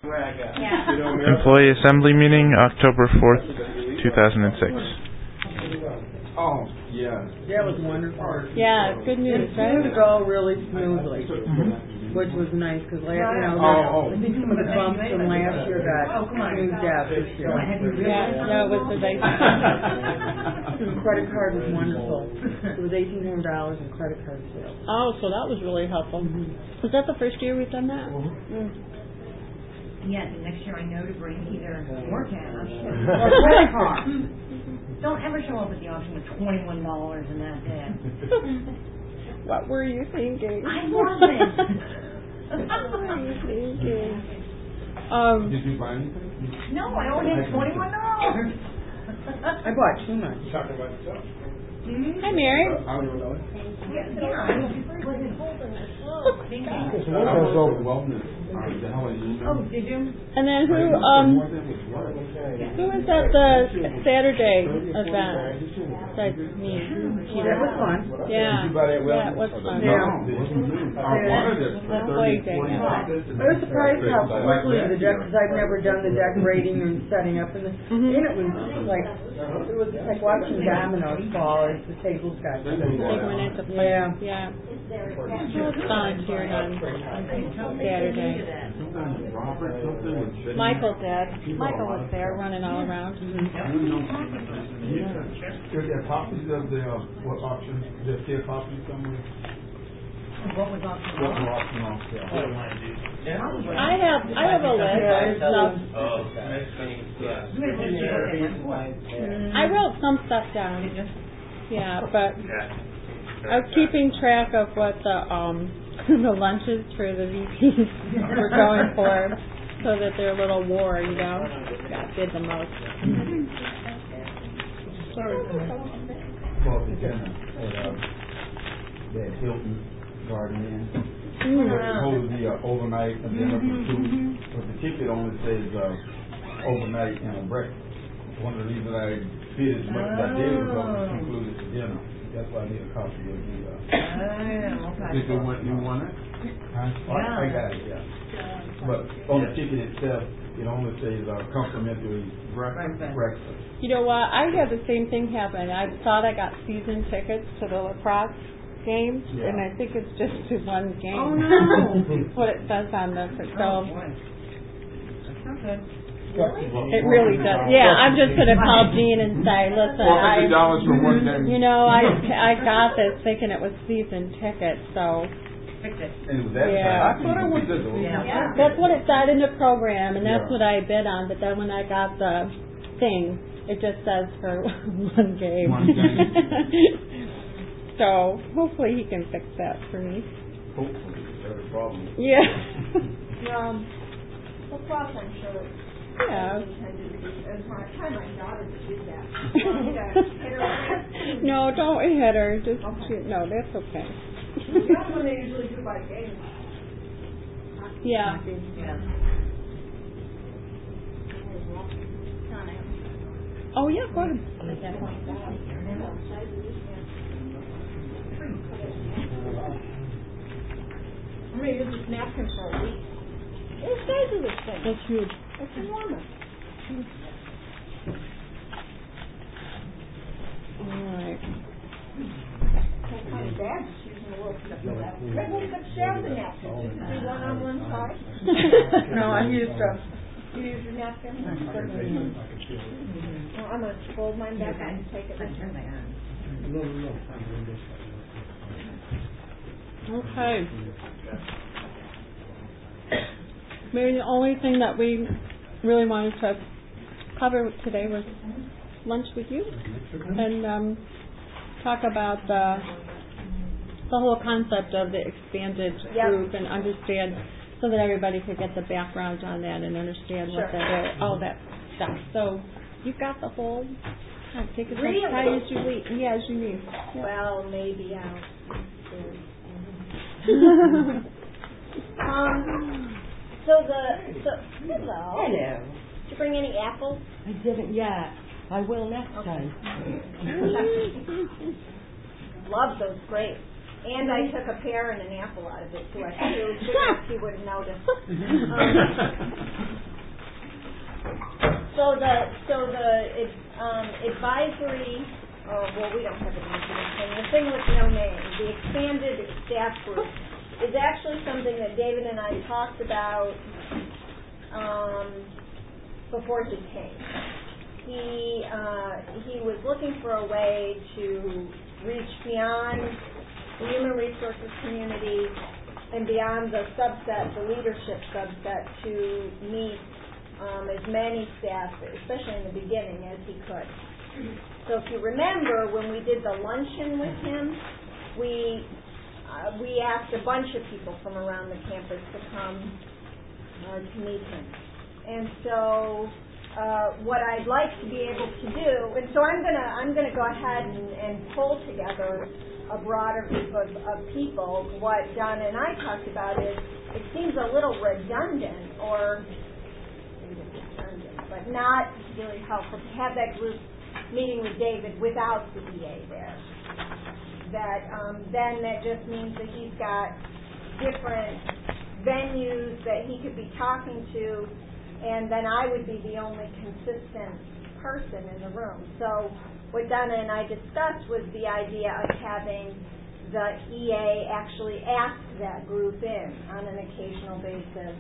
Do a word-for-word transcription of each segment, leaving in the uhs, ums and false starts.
Yeah. Employee Assembly Meeting, October fourth, two thousand six. Oh, yeah. That was wonderful. Yeah, good news, it right? It seemed to go really smoothly, mm-hmm. which was nice, because last, you know, oh, oh. I think some of the bumps from last year got smoothed out this year. Yeah, no, it was the nice. The credit card was wonderful. It was eighteen hundred dollars in credit card sales. Oh, so that was really helpful. Mm-hmm. Was that the first year we've done that? Mm-hmm. Mm. Yes, and next year I know to bring either more cash or credit card. Don't ever show up at the auction with twenty-one dollars and that's it. What were you thinking? I wasn't. What were you thinking? Um, Did you buy anything? No, I only had twenty-one dollars. I bought too much. You talking about yourself? Mm-hmm. Hi, Mary. How do you know? Yeah, yeah, I wasn't holding it. I was over wellness. Oh, did you? And then who, um, who was at the Saturday event? Besides me. That was fun. Yeah. Did you buy that well? Yeah, it was fun. Yeah. I wanted it. That's amazing. I was surprised how quickly the deck, because I've never done the decorating and setting up, and, the, mm-hmm. and it was like, it was like watching dominoes fall as the tables got They went into play. Yeah. Yeah. It was volunteered on, on Saturday. Michael did. Michael was there running all around. Is there copies of the uh, what auction? Is there still copies somewhere? What was auction What was auction off? I have I have a list of stuff. I wrote some stuff down. Yeah, but I was keeping track of what the um the lunches for the V Ps were going for, so that their little war, you know, got did the most. Well, the dinner at uh, that Hilton Garden Inn. Mm. It's supposed to be an overnight and dinner for two, but the ticket only says uh, overnight and a breakfast. One of the reasons I did as much as I did was uh, included the dinner. That's why I need a copy of the. Uh, oh, okay. Did you want you want it? Huh? Oh, Yeah. I got it. Yeah. But on the ticket itself, it only says uh, complimentary breakfast. breakfast. You know what? I had the same thing happen. I thought I got season tickets to the lacrosse games, Yeah. and I think it's just to one game. Oh, no. That's what it says on the so. Oh, boy. That's not good. It really does. Yeah, I'm just going to call Gene and say, listen, I, dollars for one game. you know, I I got this thinking it was season tickets, so. Fix it. And it was that Yeah. I thought it was this. Yeah. That's what it said in the program, and that's Yeah. what I bid on. But then when I got the thing, it just says for one game. One game. So hopefully he can fix that for me. Hopefully, that's a problem. Yeah. Um, lacrosse, I'm sure. Yeah. And my time my daughter to do that. Hit her with No, don't hit her. Just Okay. shoot. No, that's okay. That's when they usually do by game. Yeah. Yeah. Oh yeah, go ahead. I'm going to use this napkin for a week. What size is this thing? That's huge. It's enormous. All right. What kind of bag is using the world for that? Everybody could share the napkin. You can do one on one side. No, I'm used to. You use your napkin? Well, I'm going to fold mine back and take it. Okay. Maybe the only thing that we really wanted to cover today was lunch with you and um, talk about the the whole concept of the expanded Yep. group and understand, so that everybody could get the background on that and understand what Sure. that is, all that stuff. So you've got the whole. uh, Take as much Really? time as you need. Yeah, as you need. Yeah. Well, maybe I'll. um. So the so hello. Hello. Did you bring any apples? I didn't yet. I will next time. Love those grapes. And I took a pear and an apple out of it too. I figured he would have noticed. Um, um, advisory, oh, well, we don't have an answer to this thing. The thing with no name, the expanded staff group, is actually something that David and I talked about um, before he came. He uh, he was looking for a way to reach beyond the human resources community and beyond the subset, the leadership subset, to meet um, as many staff, especially in the beginning, as he could. So if you remember, when we did the luncheon with him, we uh, we asked a bunch of people from around the campus to come uh, to meet him. And so uh, what I'd like to be able to do, and so I'm gonna I'm gonna go ahead and, and pull together a broader group of, of people. What Donna and I talked about is it seems a little redundant, or maybe redundant, but not really helpful to have that group meeting with David without the E A there. That um, then that just means that he's got different venues that he could be talking to, and then I would be the only consistent person in the room. So what Donna and I discussed was the idea of having the E A actually ask that group in on an occasional basis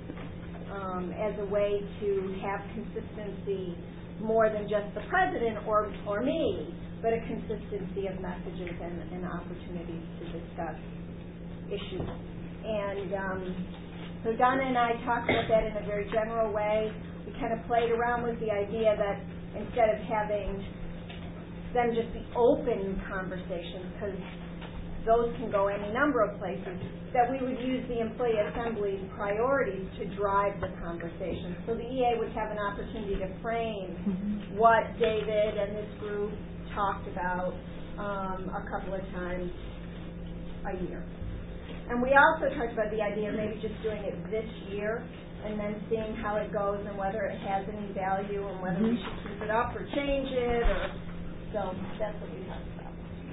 um, as a way to have consistency more than just the president or, or me, but a consistency of messages and, and opportunities to discuss issues. And um, so Donna and I talked about that in a very general way. We kind of played around with the idea that instead of having them just be open conversations, because those can go any number of places, that we would use the employee assembly's priorities to drive the conversation. So the E A would have an opportunity to frame mm-hmm. what David and this group talked about um, a couple of times a year. And we also talked about the idea of maybe just doing it this year and then seeing how it goes and whether it has any value and whether mm-hmm. we should keep it up or change it. Or so that's what we talked about.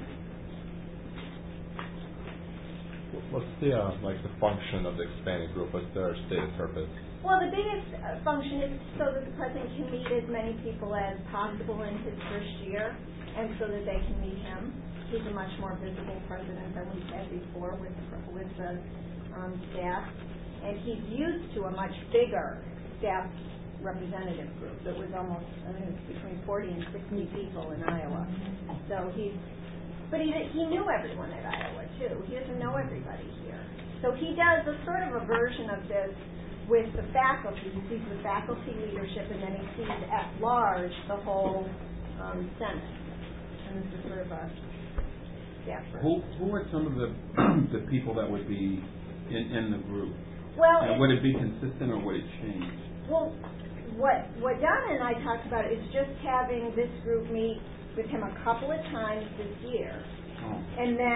What's the uh, like the function of the expanded group? What's their stated purpose? Well, the biggest uh, function is so that the president can meet as many people as possible in his first year, and so that they can meet him. He's a much more visible president than we've had before with with the um, staff, and he's used to a much bigger staff representative group that was almost, I think it's between forty and sixty people in Iowa. So he's, but he he knew everyone at Iowa too. He doesn't know everybody here. So he does a sort of a version of this with the faculty. He sees the faculty leadership, and then he sees at large the whole um, Senate. And this is sort of a staff version. Who who are some of the the people that would be in, in the group? Well, and would it be consistent or would it change? Well, what what Donna and I talked about is just having this group meet with him a couple of times this year, oh. and then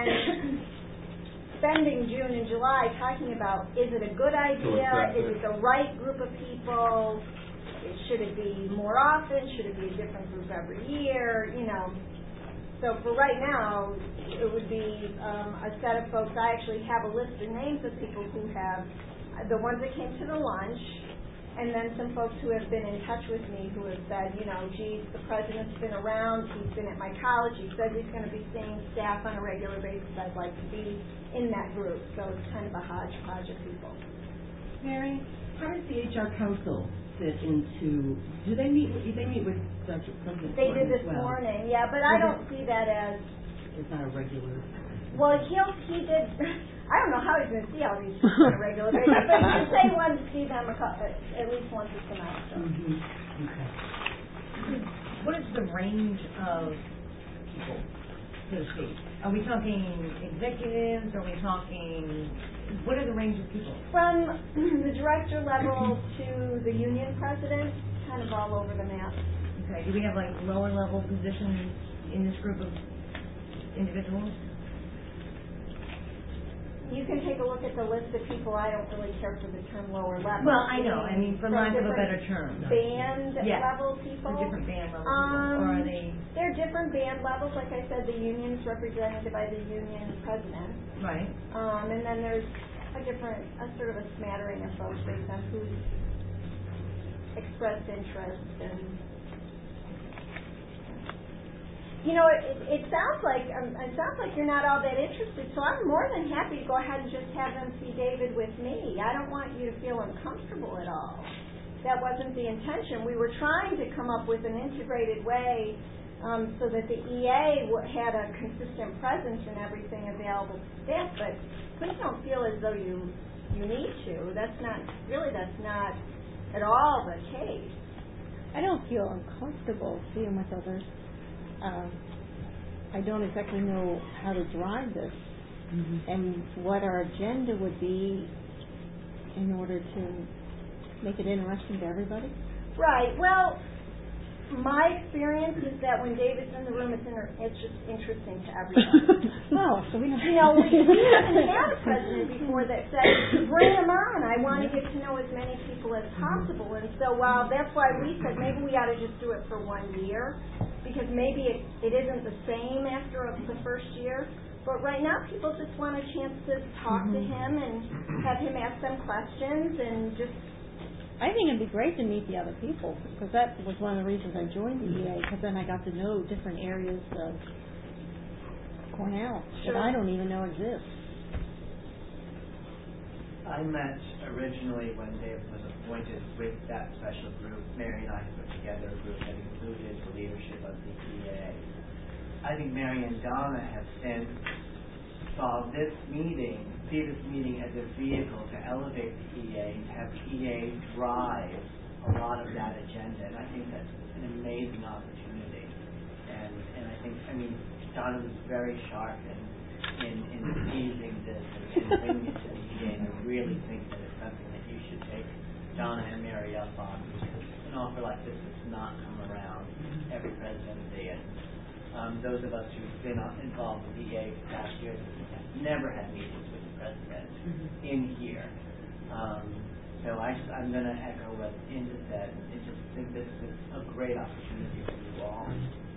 spending June and July talking about, is it a good idea? Is it the right group of people? Should it be more often? Should it be a different group every year? You know. So for right now, it would be um, a set of folks. I actually have a list of names of people who have, the ones that came to the lunch, and then some folks who have been in touch with me who have said, you know, geez, the president's been around, he's been at my college, he says he's going to be seeing staff on a regular basis, I'd like to be in that group. So it's kind of a hodgepodge of people. Mary, how does the H R Council fit into, do they meet, do they meet with Doctor President They did this well? morning, yeah, but I don't see that as... It's not a regular... Well, he'll, he did... I don't know how he's going to see all these people on a regular basis, but he did say he wanted to see them a couple, at least once a semester. Mm-hmm. Okay. What is the range of people, so to speak? Are we talking executives? Are we talking... What are the range of people? From the director level to the union president, kind of all over the map. Okay. Do we have like lower level positions in this group of individuals? You can take a look at the list of people. I don't really care for the term lower level. Well, I know. I mean, for lack of a better term. Band yeah. level people. For different band level um, people. Or are they? They're different band levels. Like I said, the union's represented by the union president. Right. Um, and then there's a different, a sort of a smattering of folks based on who's expressed interest and you know, it, it sounds like um, it sounds like you're not all that interested. So I'm more than happy to go ahead and just have them see David with me. I don't want you to feel uncomfortable at all. That wasn't the intention. We were trying to come up with an integrated way um, so that the E A w- had a consistent presence and everything available to staff. But please don't feel as though you you need to. That's not really. That's not at all the case. I don't feel uncomfortable being with others. Uh, I don't exactly know how to drive this mm-hmm. and what our agenda would be in order to make it interesting to everybody. Right. Well, my experience is that when David's in the room, it's, inter- it's just interesting to everybody. Oh, so we know. You know, we, we haven't had a president before that said, bring them on. I want to get to know as many people as possible. And so while that's why we said maybe we ought to just do it for one year, because maybe it, it isn't the same after the first year. But right now, people just want a chance to talk mm-hmm. to him and have him ask them questions and just... I think it'd be great to meet the other people, because that was one of the reasons I joined the E A, because then I got to know different areas of Cornell sure. that I don't even know exist. I met originally when Dave was appointed with that special group. Mary and I put together a group that included the leadership of the E A. I think Mary and Donna have since saw this meeting, see this meeting as a vehicle to elevate the E A, to have the E A drive a lot of that agenda, and I think that's an amazing opportunity. And and I think, I mean, Donna was very sharp in in, in seizing this and, and bringing it to the E A, and I really think that it's something that you should take Donna and Mary up on, because an offer like this does not come around every presidency. And um, those of us who've been involved with the E A for the past years have never had meetings with the president mm-hmm. in here. Um, so I just, I'm going to echo what Inda said. I just think this is a great opportunity for you all.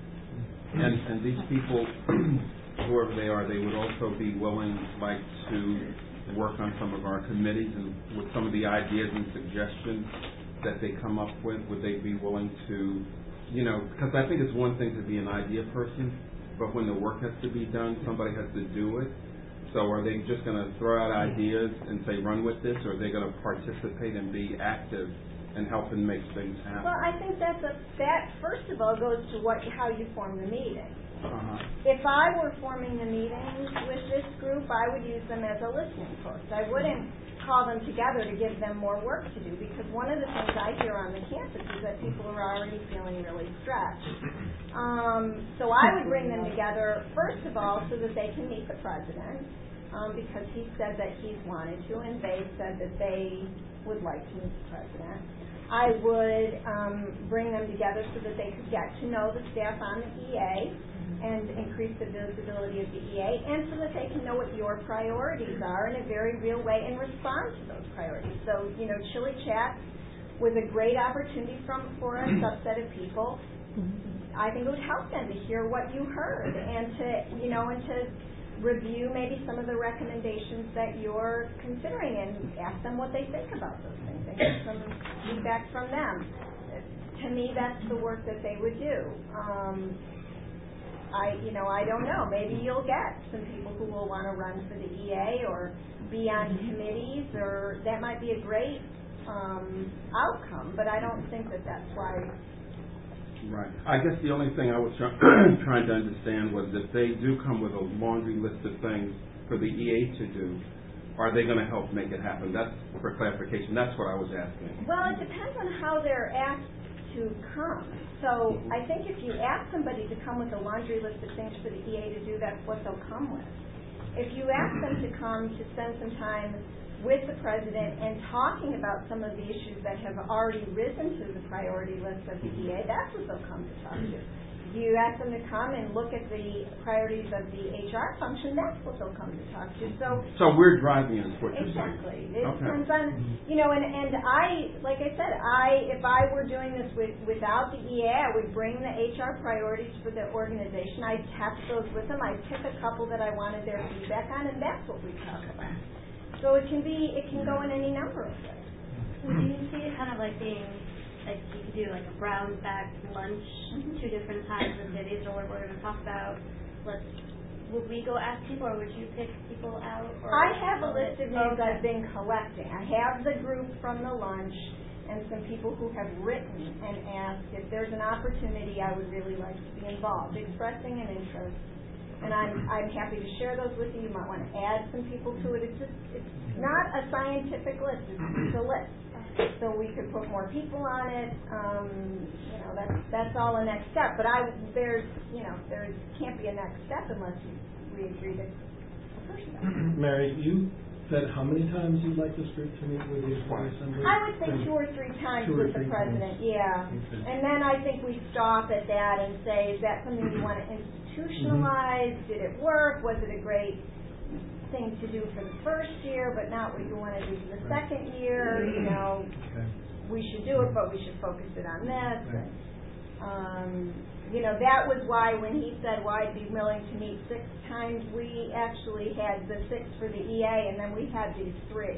And, and these people, whoever they are, they would also be willing, like, to work on some of our committees and with some of the ideas and suggestions that they come up with. Would they be willing to, you know, because I think it's one thing to be an idea person, but when the work has to be done, somebody has to do it. So are they just going to throw out ideas and say, run with this, or are they going to participate and be active and help and make things happen? Well, I think that's a, that, first of all, goes to what how you form the meeting. Uh-huh. If I were forming the meetings with this group, I would use them as a listening post. I wouldn't call them together to give them more work to do, because one of the things I hear on the campus is that people are already feeling really stressed. Um, so I would bring them together, first of all, so that they can meet the president, um, because he said that he's wanted to, and they said that they would like to meet the president. I would um, bring them together so that they could get to know the staff on the E A and increase the visibility of the E A, and so that they can know what your priorities are in a very real way and respond to those priorities. So, you know, Chili Chat was a great opportunity from for a subset of people. I think it would help them to hear what you heard and to, you know, and to review maybe some of the recommendations that you're considering and ask them what they think about those things and get some feedback from them. To me, that's the work that they would do. Um, I, you know, I don't know. Maybe you'll get some people who will want to run for the E A or be on committees, or that might be a great um, outcome. But I don't think that that's why. Right. I guess the only thing I was try- trying to understand was if they do come with a laundry list of things for the E A to do, are they going to help make it happen? That's for clarification. That's what I was asking. Well, it depends on how they're asked to come. So I think if you ask somebody to come with a laundry list of things for the E A to do, that's what they'll come with. If you ask them to come to spend some time with the president and talking about some of the issues that have already risen to the priority list of the E A, that's what they'll come to talk to. If you ask them to come and look at the priorities of the H R function, that's what they'll come to talk to. So So we're driving it, is what you're exactly. saying. It okay. depends on, you know, and, and I, like I said, I, if I were doing this with, without the E A, I would bring the H R priorities for the organization. I'd test those with them. I'd pick a couple that I wanted their feedback on, and that's what we talk about. So it can be, it can go in any number of ways. Would you see it kind of like being like you could do like a brown bag lunch, two different times of the days, or what we're going to talk about. Let's, would we go ask people, or would you pick people out? Or I have a list of names okay. I've been collecting. I have the group from the lunch and some people who have written and asked if there's an opportunity I would really like to be involved, expressing an interest. And I'm I'm happy to share those with you. You might want to add some people to it. It's just it's not a scientific list. It's, it's a list. So we could put more people on it. Um, you know, that's that's all a next step. But I there's you know there can't be a next step unless we agree to a person. Mary, you said how many times you'd like this group to meet with the assembly? I would say two or three times two or with the three president, times. yeah. Okay. And then I think we stop at that and say, is that something you want to institutionalize? Mm-hmm. Did it work? Was it a great thing to do for the first year, but not what you want to do for the right. second year? You know, okay. we should do it, but we should focus it on this. Right. And, um, you know, that was why when he said, well, I'd be willing to meet six times, we actually had the six for the E A, and then we had these three.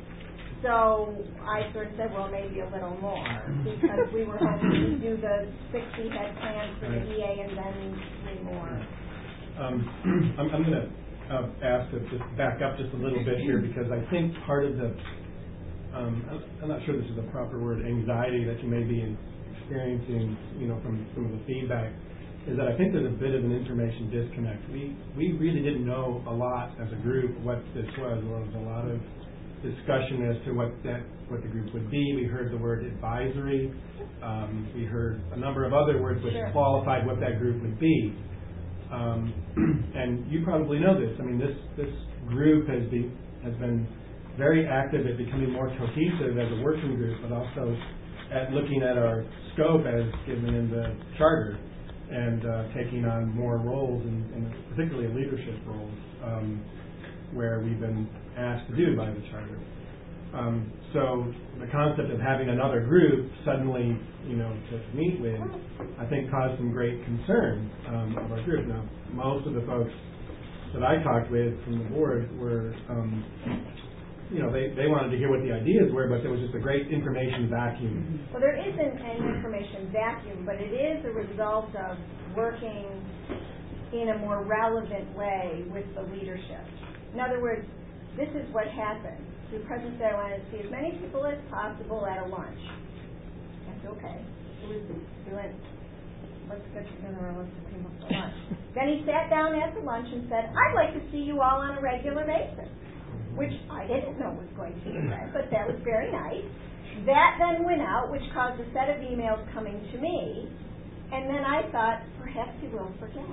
So I sort of said, well, maybe a little more, because we were hoping to do the six we had planned for the E A and then three more. Um, I'm, I'm going to uh, ask to just back up just a little bit here, because I think part of the, um, I'm not sure this is a proper word, anxiety that you may be in. experiencing, you know, from some of the feedback, is that I think there's a bit of an information disconnect. We we really didn't know a lot as a group what this was. There was a lot of discussion as to what that what the group would be. We heard the word advisory. Um, we heard a number of other words which sure. qualified what that group would be. Um, and you probably know this. I mean, this this group has been has been very active at becoming more cohesive as a working group, but also at looking at our scope as given in the charter and uh, taking on more roles, and, and particularly leadership roles, um, where we've been asked to do by the charter. Um, so the concept of having another group suddenly, you know, to meet with, I think caused some great concern um, of our group. Now, most of the folks that I talked with from the board were um, you know, they, they wanted to hear what the ideas were, but there was just a great information vacuum. Well, there isn't an information vacuum, but it is a result of working in a more relevant way with the leadership. In other words, this is what happened. The president said, I wanted to see as many people as possible at a lunch. That's okay. It was, we went, let's get together and let's come up for lunch. Then he sat down at the lunch and said, I'd like to see you all on a regular basis, which I didn't know was going to be said, but that was very nice. That then went out, which caused a set of emails coming to me, and then I thought, perhaps he will forget.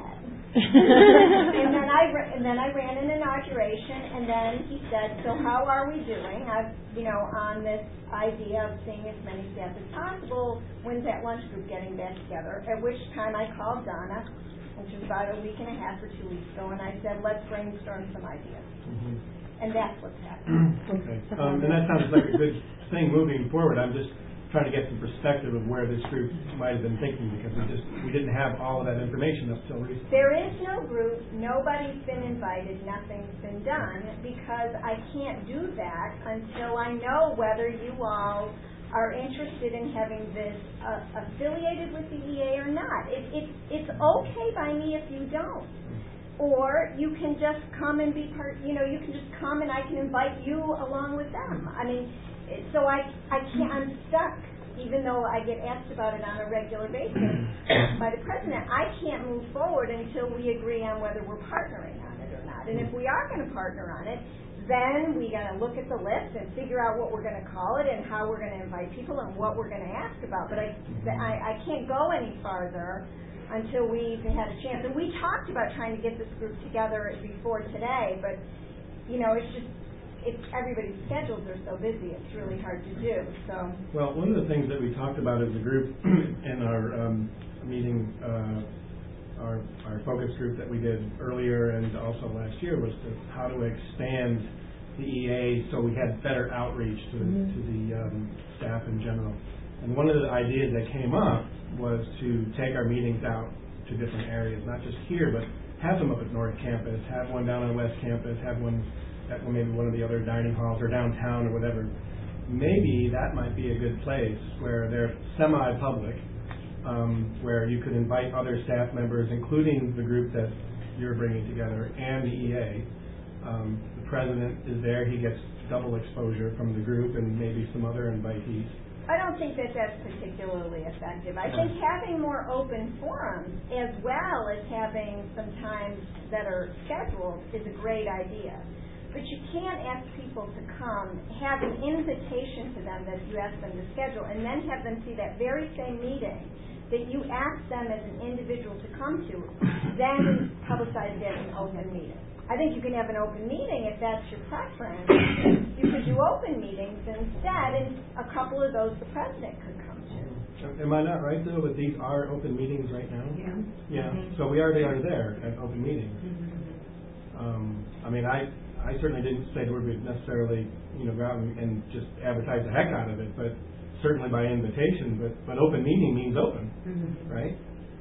and then I and then I ran an inauguration, and then he said, so how are we doing? I've, you know, on this idea of seeing as many staff as possible. When's that lunch group getting back together? At which time I called Donna, which was about a week and a half or two weeks ago, and I said, let's brainstorm some ideas. Mm-hmm. And that's what's happening. Okay. Um, and that sounds like a good thing moving forward. I'm just trying to get some perspective of where this group might have been thinking, because we just we didn't have all of that information up till recently. There is no group. Nobody's been invited. Nothing's been done, because I can't do that until I know whether you all are interested in having this uh, affiliated with the E A or not. It, it, it's okay by me if you don't. Or you can just come and be part, you know, you can just come and I can invite you along with them. I mean, so I, I can't, I'm stuck, even though I get asked about it on a regular basis by the president. I can't move forward until we agree on whether we're partnering on it or not. And if we are going to partner on it, then we got to look at the list and figure out what we're going to call it and how we're going to invite people and what we're going to ask about. But I, I, I can't go any farther until we even had a chance. And we talked about trying to get this group together before today, but, you know, it's just, it's, everybody's schedules are so busy, it's really hard to do. So. Well, one of the things that we talked about as a group in our um, meeting, uh, our, our focus group that we did earlier and also last year, was to how to expand the E A so we had better outreach to, mm-hmm. to the um, staff in general. And one of the ideas that came up was to take our meetings out to different areas, not just here, but have them up at North Campus, have one down on West Campus, have one at maybe one of the other dining halls or downtown or whatever, maybe that might be a good place where they're semi-public, um, where you could invite other staff members, including the group that you're bringing together, and the E A. Um, the president is there, he gets double exposure from the group and maybe some other invitees. I don't think that that's particularly effective. I think having more open forums as well as having some times that are scheduled is a great idea. But you can't ask people to come, have an invitation to them that you ask them to schedule, and then have them see that very same meeting that you ask them as an individual to come to, then publicize it as an open meeting. I think you can have an open meeting if that's your preference. You could do open meetings instead, and a couple of those the president could come to. Am I not right, though, that these are open meetings right now? Yeah. Yeah. Mm-hmm. So we already are there at open meetings. Mm-hmm. Um, I mean, I I certainly didn't say that we would necessarily, you know, go out and, and just advertise the heck out of it, but certainly by invitation. But but open meeting means open, Mm-hmm. right?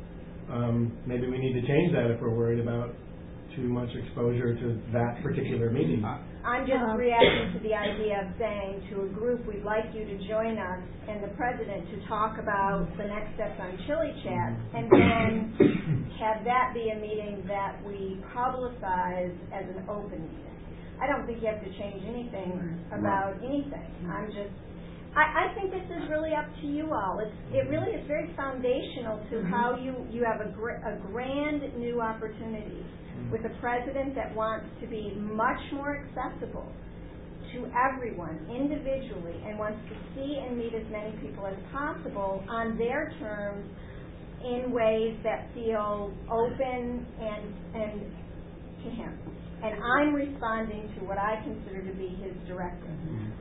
Um, maybe we need to change that if we're worried about too much exposure to that particular meeting. I'm just Um, reacting to the idea of saying to a group, we'd like you to join us and the president to talk about the next steps on Chili Chat, and then have that be a meeting that we publicize as an open meeting. I don't think you have to change anything about anything. I'm just, I, I think this is really up to you all. It's, it really is very foundational to how you, you have a, gr- a grand new opportunity with a president that wants to be much more accessible to everyone individually and wants to see and meet as many people as possible on their terms in ways that feel open and and to him. And I'm responding to what I consider to be his directive.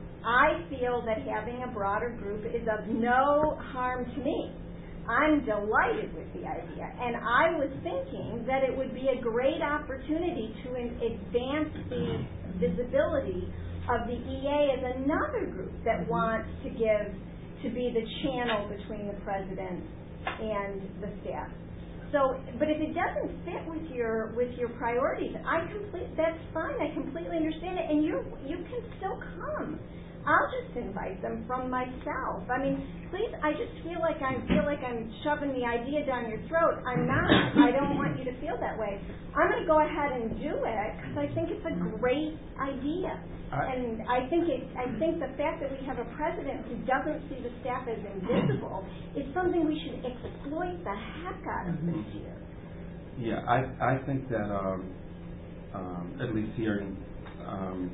I feel that having a broader group is of no harm to me. I'm delighted with the idea, and I was thinking that it would be a great opportunity to advance the visibility of the E A as another group that wants to give, to be the channel between the president and the staff. So, but if it doesn't fit with your with your priorities, I complete that's fine. I completely understand it, and you you can still come. I'll just invite them from myself. I mean, please, I just feel like I feel like I'm shoving the idea down your throat. I'm not. I don't want you to feel that way. I'm going to go ahead and do it because I think it's a great idea. I, and I think it. I think the fact that we have a president who doesn't see the staff as invisible is something we should exploit the heck out of this year. Yeah, I I think that um, um, at least hearing um,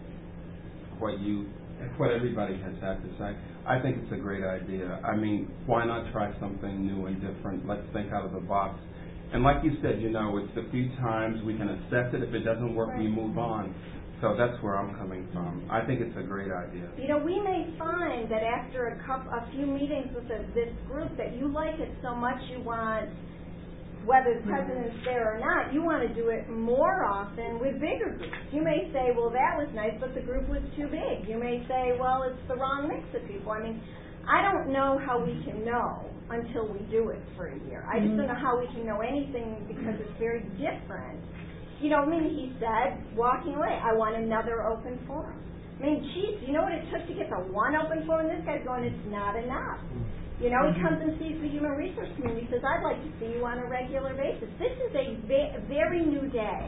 what you. what everybody has had to say, I think it's a great idea. I mean, why not try something new and different? Let's think out of the box. And like you said, you know, it's a few times we can assess it. If it doesn't work, we move on. So that's where I'm coming from. I think it's a great idea. You know, we may find that after a couple, a few meetings with the, this group that you like it so much you want, whether the president's there or not, you want to do it more often with bigger groups. You may say, well, that was nice, but the group was too big. You may say, well, it's the wrong mix of people. I mean, I don't know how we can know until we do it for a year. I just don't know how we can know anything because it's very different. You know, I mean, he said, walking away, I want another open forum. I mean, geez, you know what it took to get the one open forum? This guy's going, it's not enough. You know, he comes and sees the human resource community, says, I'd like to see you on a regular basis. This is a ve- very new day.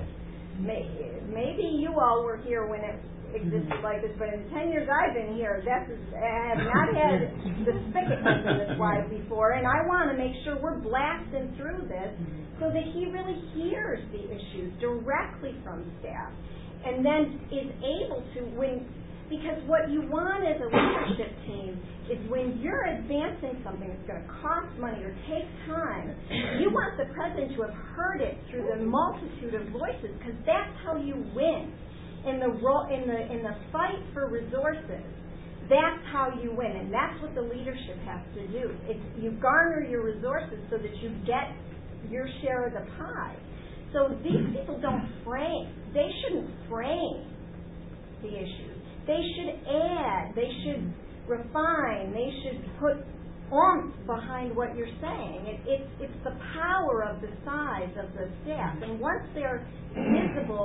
Maybe you all were here when it existed like this, but in the ten years I've been here, that's, I have not had the spigot open this wide before, and I want to make sure we're blasting through this so that he really hears the issues directly from staff and then is able to, when because what you want as a leadership team is when you're advancing something that's going to cost money or take time, you want the president to have heard it through the multitude of voices, because that's how you win in the role in the in the fight for resources. That's how you win, and that's what the leadership has to do. It's you garner your resources so that you get your share of the pie. So these people don't frame. They shouldn't frame the issues. They should add, they should refine, they should put oomph behind what you're saying. It, it, it's the power of the size of the staff. And once they're visible,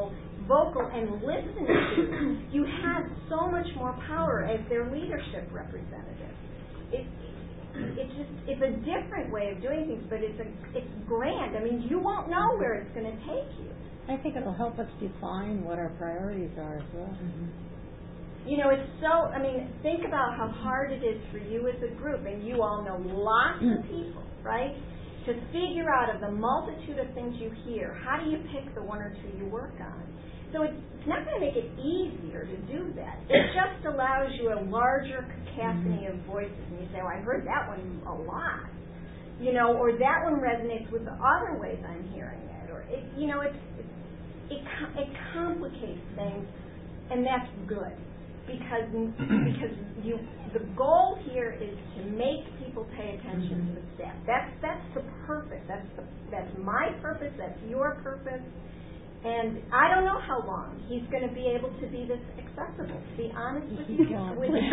vocal and listened to, you have so much more power as their leadership representative. It, it's just, it's a different way of doing things, but it's a, it's grand. I mean, you won't know where it's going to take you. I think it'll help us define what our priorities are as well. Mm-hmm. You know, it's so, I mean, think about how hard it is for you as a group, and you all know lots of people, right? To figure out of the multitude of things you hear, how do you pick the one or two you work on? So it's not going to make it easier to do that. It just allows you a larger cacophony of voices, and you say, oh, I heard that one a lot. You know, or that one resonates with the other ways I'm hearing it. Or, it, you know, it's, it, it, it complicates things, and that's good. Because because you the goal here is to make people pay attention to the staff. That's that's the purpose. That's the, that's my purpose. That's your purpose. And I don't know how long he's going to be able to be this accessible. To be honest with you, with the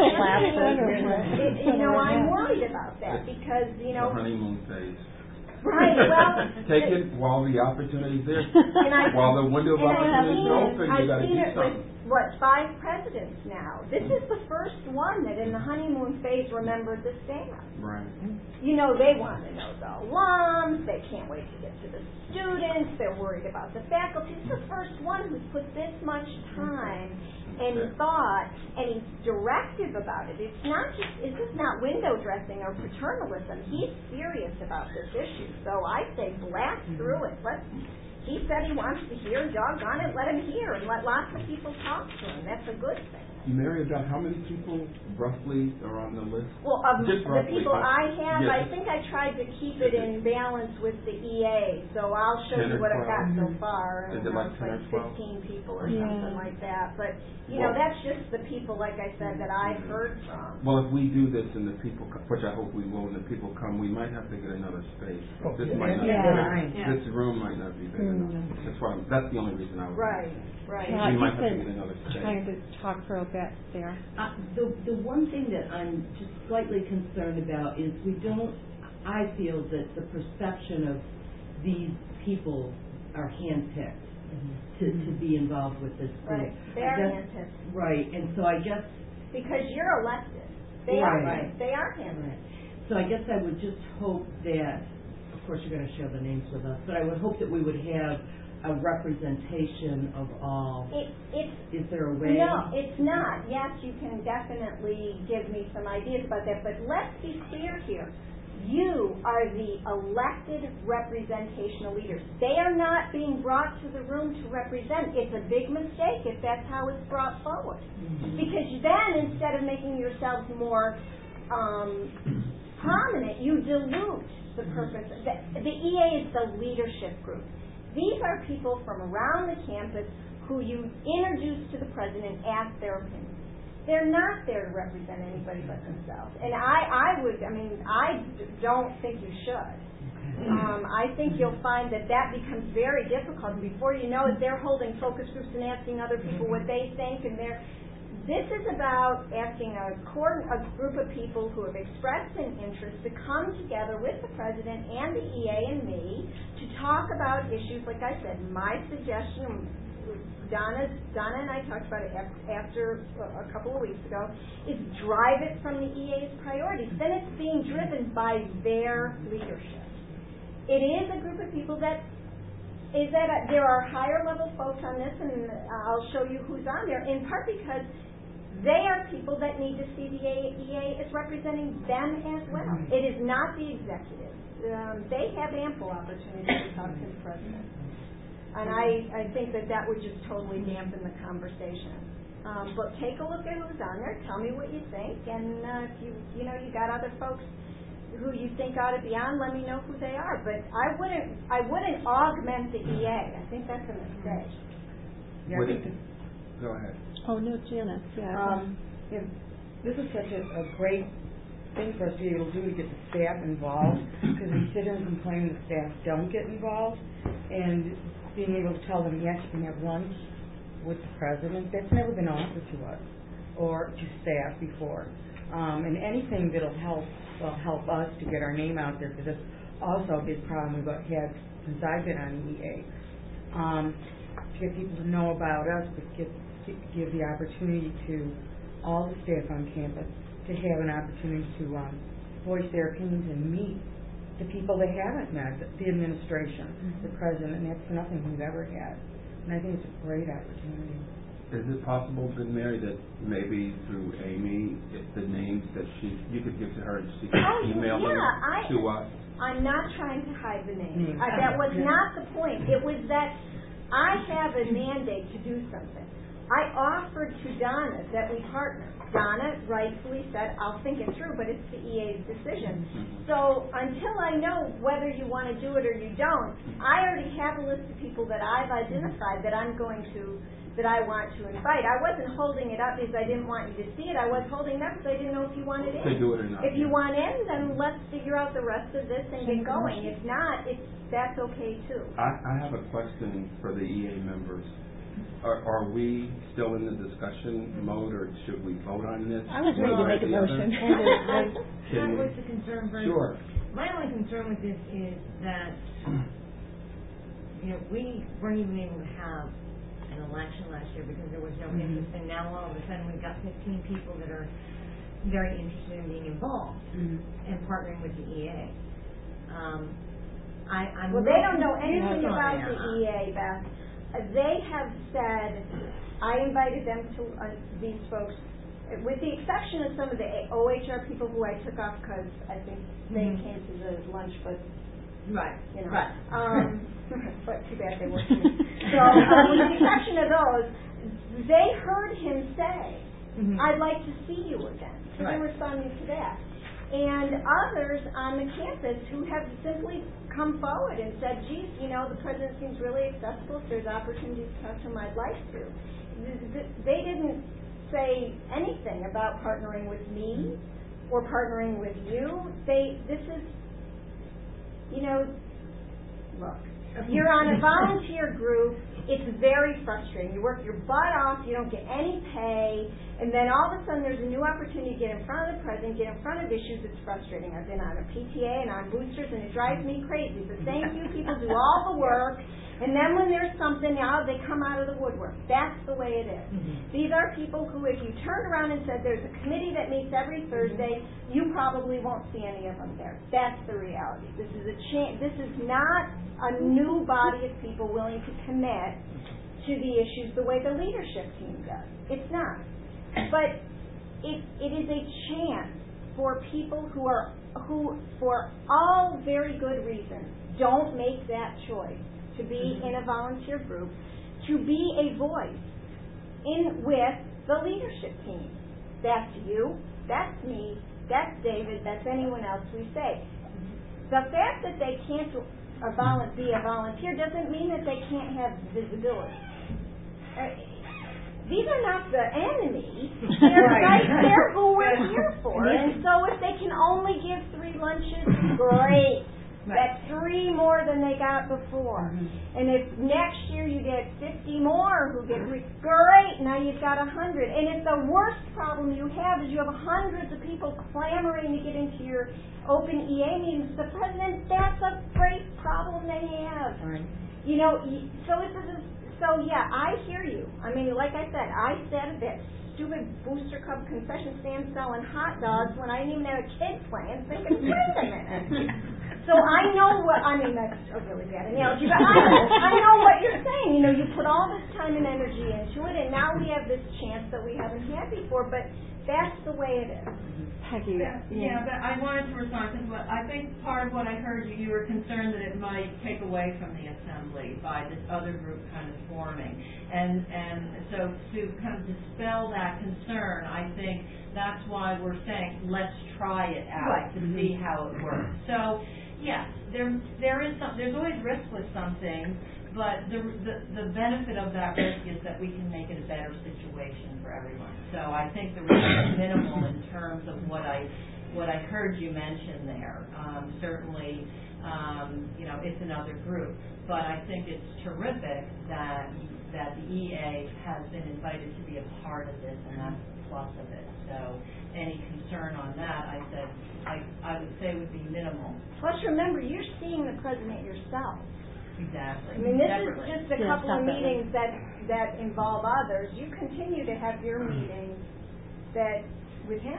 it, you know, I'm worried about that because you know the honeymoon phase. Right. Well, take it while the opportunity's there. And I, while the window of opportunity is open, you got to do something. With, what, five presidents now. This is the first one that in the honeymoon phase remembered the staff. Right. You know, they want to know the alums. They can't wait to get to the students. They're worried about the faculty. It's the first one who's put this much time and thought and he's directive about it. It's not just, this is not window dressing or paternalism. He's serious about this issue. So I say blast through it. Let's, he said he wants to hear, doggone it, let him hear and let lots of people talk to him. That's a good thing. Mary, about how many people roughly are on the list? Well, of Just the roughly, people I have, yes. I think I tried to keep it in balance with the E A. So I'll show you what I've got so far. Is it like ten or twelve? fifteen people or Yeah. something like that. But, you know, Well, that's just the people, like I said, that I've heard from. Well, if we do this and the people, co- which I hope we will, and the people come, we might have to get another space. Oh, This yeah. might not Yeah. be big. This room might not be big enough. That's why. I'm, that's the only reason I was. Right, right. Yeah, We you might have to could get another space. kind of talk for a bit there. Uh, the the one thing that I'm just slightly concerned about is we don't. I feel that the perception of these people are handpicked mm-hmm. to to be involved with this group. Right, they are handpicked. Right, and so I guess because you're elected, they right. are right. They are handpicked. Right. So I guess I would just hope that, of course, you're going to share the names with us, but I would hope that we would have a representation of all. It, it's, Is there a way? No, it's not. Yes, you can definitely give me some ideas about that, but let's be clear here. You are the elected representational leaders. They are not being brought to the room to represent. It's a big mistake if that's how it's brought forward. Mm-hmm. Because then, instead of making yourselves more um, prominent, you dilute the purpose. The, the E A is the leadership group. These are people from around the campus who you introduce to the president, ask their opinion. They're not there to represent anybody but themselves. And I, I would, I mean, I don't think you should. Um, I think you'll find that that becomes very difficult. Before you know it, they're holding focus groups and asking other people what they think, and they're This is about asking a, core, a group of people who have expressed an interest to come together with the president and the E A and me to talk about issues, like I said. My suggestion, Donna, Donna and I talked about it after a couple of weeks ago, is drive it from the E A's priorities. Then it's being driven by their leadership. It is a group of people that is that a, there are higher level folks on this, and I'll show you who's on there, in part because they are people that need to see the E A as representing them as well. It is not the executives. Um, they have ample opportunity to talk to the president. And I, I think that that would just totally dampen the conversation. Um, but take a look at who's on there. Tell me what you think. And uh, if you, you know, you got other folks who you think ought to be on, let me know who they are. But I wouldn't, I wouldn't augment the E A. I think that's a mistake. Yeah, I think that, Go ahead. Oh, no, Janice. Yeah. Um, yeah, this is such a, a great thing for us to be able to do to get the staff involved, because we sit here and complain that staff don't get involved, and being able to tell them, yes, you can have lunch with the president. That's never been offered to us or to staff before. Um, and anything that'll help will help us to get our name out there, because that's also a big problem we've had since I've been on E A. Um, to get people to know about us, but give, give the opportunity to all the staff on campus to have an opportunity to um, voice their opinions and meet the people they haven't met, the, the administration, mm-hmm. the president, and that's nothing we've ever had. And I think it's a great opportunity. Is it possible, then, Mary, that maybe through Amy, if the names that she, you could give to her and she could oh, email yeah, them I, to us? I'm not trying to hide the names. Mm-hmm. Uh, that was not the point. It was that I have a mandate to do something. I offered to Donna that we partner. Donna rightfully said, I'll think it through, but it's the E A's decision. So until I know whether you want to do it or you don't, I already have a list of people that I've identified that I'm going to, that I want to invite. I wasn't holding it up because I didn't want you to see it. I was holding it up because I didn't know if you wanted in. To do it or not. If you want in, then let's figure out the rest of this and get going. If not, it's, that's okay too. I, I have a question for the E A members. Are, are we still in the discussion mode, or should we vote on this? I was ready to make a motion. That was the concern for Sure. My only concern with this is that, you know, we weren't even able to have an election last year because there was no mm-hmm. interest, and now all of a sudden we've got fifteen people that are very interested in being involved mm-hmm. and partnering with the E A. Um, I, I'm well, they don't know anything about there, the huh? E A, Beth. They have said, I invited them to uh, these folks, with the exception of some of the O H R people who I took off because I think they mm-hmm. came to the lunch, but right, you know, right. Um, but too bad they weren't here. So, uh, with the exception of those, they heard him say, mm-hmm. "I'd like to see you again." So right. they're responding to that. And others on the campus who have simply come forward and said, geez, you know, the president seems really accessible. If there's opportunities to talk to him, I'd like to. They didn't say anything about partnering with me or partnering with you. They, this is, you know, look, you're on a volunteer group. It's very frustrating. You work your butt off. You don't get any pay. And then all of a sudden there's a new opportunity to get in front of the president, get in front of issues. It's frustrating. I've been on a P T A and on boosters, and it drives me crazy. The same few people do all the work, and then when there's something, now they come out of the woodwork. That's the way it is. Mm-hmm. These are people who, if you turned around and said there's a committee that meets every Thursday, you probably won't see any of them there. That's the reality. This is a cha- This is not a new body of people willing to commit to the issues the way the leadership team does. It's not. But it, it is a chance for people who are, who for all very good reasons, don't make that choice to be in a volunteer group, to be a voice in with the leadership team. That's you, that's me, that's David, that's anyone else we say. The fact that they can't a volu- be a volunteer doesn't mean that they can't have visibility. Uh, These are not the enemy. They're right. right there who we're here for. And so if they can only give three lunches, great. Right. That's three more than they got before. Mm-hmm. And if next year you get fifty more who get three, great. Now you've got a hundred. And if the worst problem you have is you have hundreds of people clamoring to get into your open E A meetings, the president, that's a great problem that he has. Right. You know, so this is. So, yeah, I hear you. I mean, like I said, I sat at that stupid Booster Club concession stand selling hot dogs when I didn't even have a kid playing, thinking, wait a minute. So I know what, I mean, that's a really bad analogy, but I, I know what you're saying. You know, you put all this time and energy into it, and now we have this chance that we haven't had before, but that's the way it is. Peggy. Yeah, yeah, but I wanted to respond because what, I think part of what I heard you, you were concerned that it might take away from the assembly by this other group kind of forming. And and so to kind of dispel that concern, I think that's why we're saying let's try it out right. to mm-hmm. see how it works. So, yes, there there is some, there's always risk with something, but the, the the benefit of that risk is that we can make it a better situation for everyone. So I think the risk is minimal in terms of what I what I heard you mention there. Um, certainly, um, you know, it's another group, but I think it's terrific that that the E A has been invited to be a part of this, and that's the plus of it. So any concern on that, I said, I I would say would be minimal. Plus, remember, you're seeing the president yourself. Exactly. I mean, this Separately. is just a Yeah, couple of separately. meetings that, that involve others. You continue to have your meetings that, with him.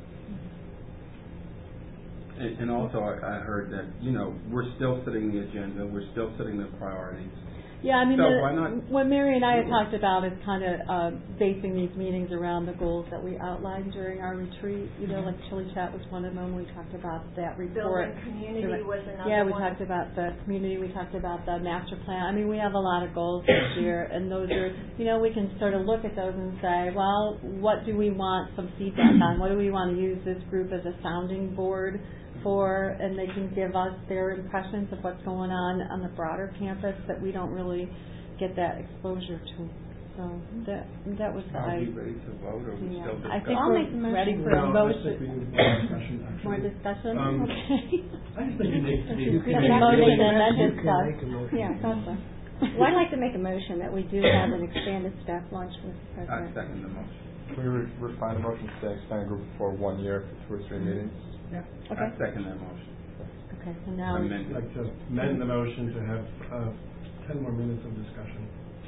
And, and also, I, I heard that, you know, we're still setting the agenda, we're still setting the priorities. Yeah, I mean, So the, why not what Mary and I had do it? talked about is kind of uh, basing these meetings around the goals that we outlined during our retreat. You know, like Chili Chat was one of them. We talked about that report. Building community was another Yeah, we one. talked about the community. We talked about the master plan. I mean, we have a lot of goals this year, and those are, you know, we can sort of look at those and say, well, what do we want some feedback on? What do we want to use this group as a sounding board for? And they can give us their impressions of what's going on on the broader campus that we don't really get that exposure to. So that that was the Are I. we ready to vote, or are we Yeah. still I think discussing? we're ready for No, a I motion. think we need more discussion, actually. More discussion? Um, Okay. I just think it needs to be. You can make a motion and then You can discuss. make a motion. Yeah, gotcha. Well, I'd like to make a motion that we do have an expanded staff lunch with the I president. second the motion. Can we re- refine the motion to say expand group for one year for two or three meetings? Yeah. I Okay. second that motion. Okay. So now. I'd like to amend the motion to have uh, ten more minutes of discussion.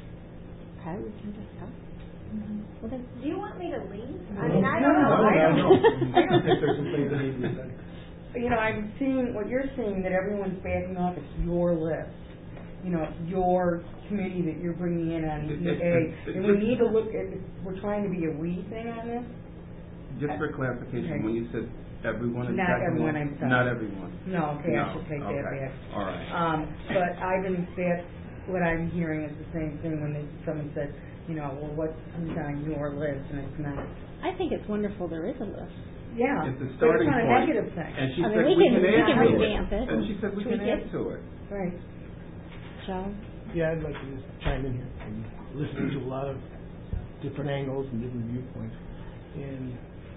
Okay, we can discuss. Well, then, Do you want me to leave? I No, mean, I no, don't know. no, I don't no, no. I don't think there's some things that need to be said. You know, I'm seeing, what you're seeing, that everyone's backing off, it's your list. You know, it's your committee that you're bringing in on E A. And we need to look at, we're trying to be a we thing on this. Just for clarification, Okay. when you said everyone is Not second everyone, one- I'm sorry. Not everyone. No, okay, I No, should take that okay. back. All right. Um, but I've been, that's what I'm hearing is the same thing when they, someone said, you know, well, what's who's on your list, and it's not. I think it's wonderful there is a list. Yeah, It's a but it's starting not a point. negative thing. And she I mean, said we we can- can we add can to revamp it. it And she said we tweak can it. add to it. Right. Joe? Yeah, I'd like to just chime in here. I'm listening to a lot of different angles and different viewpoints. And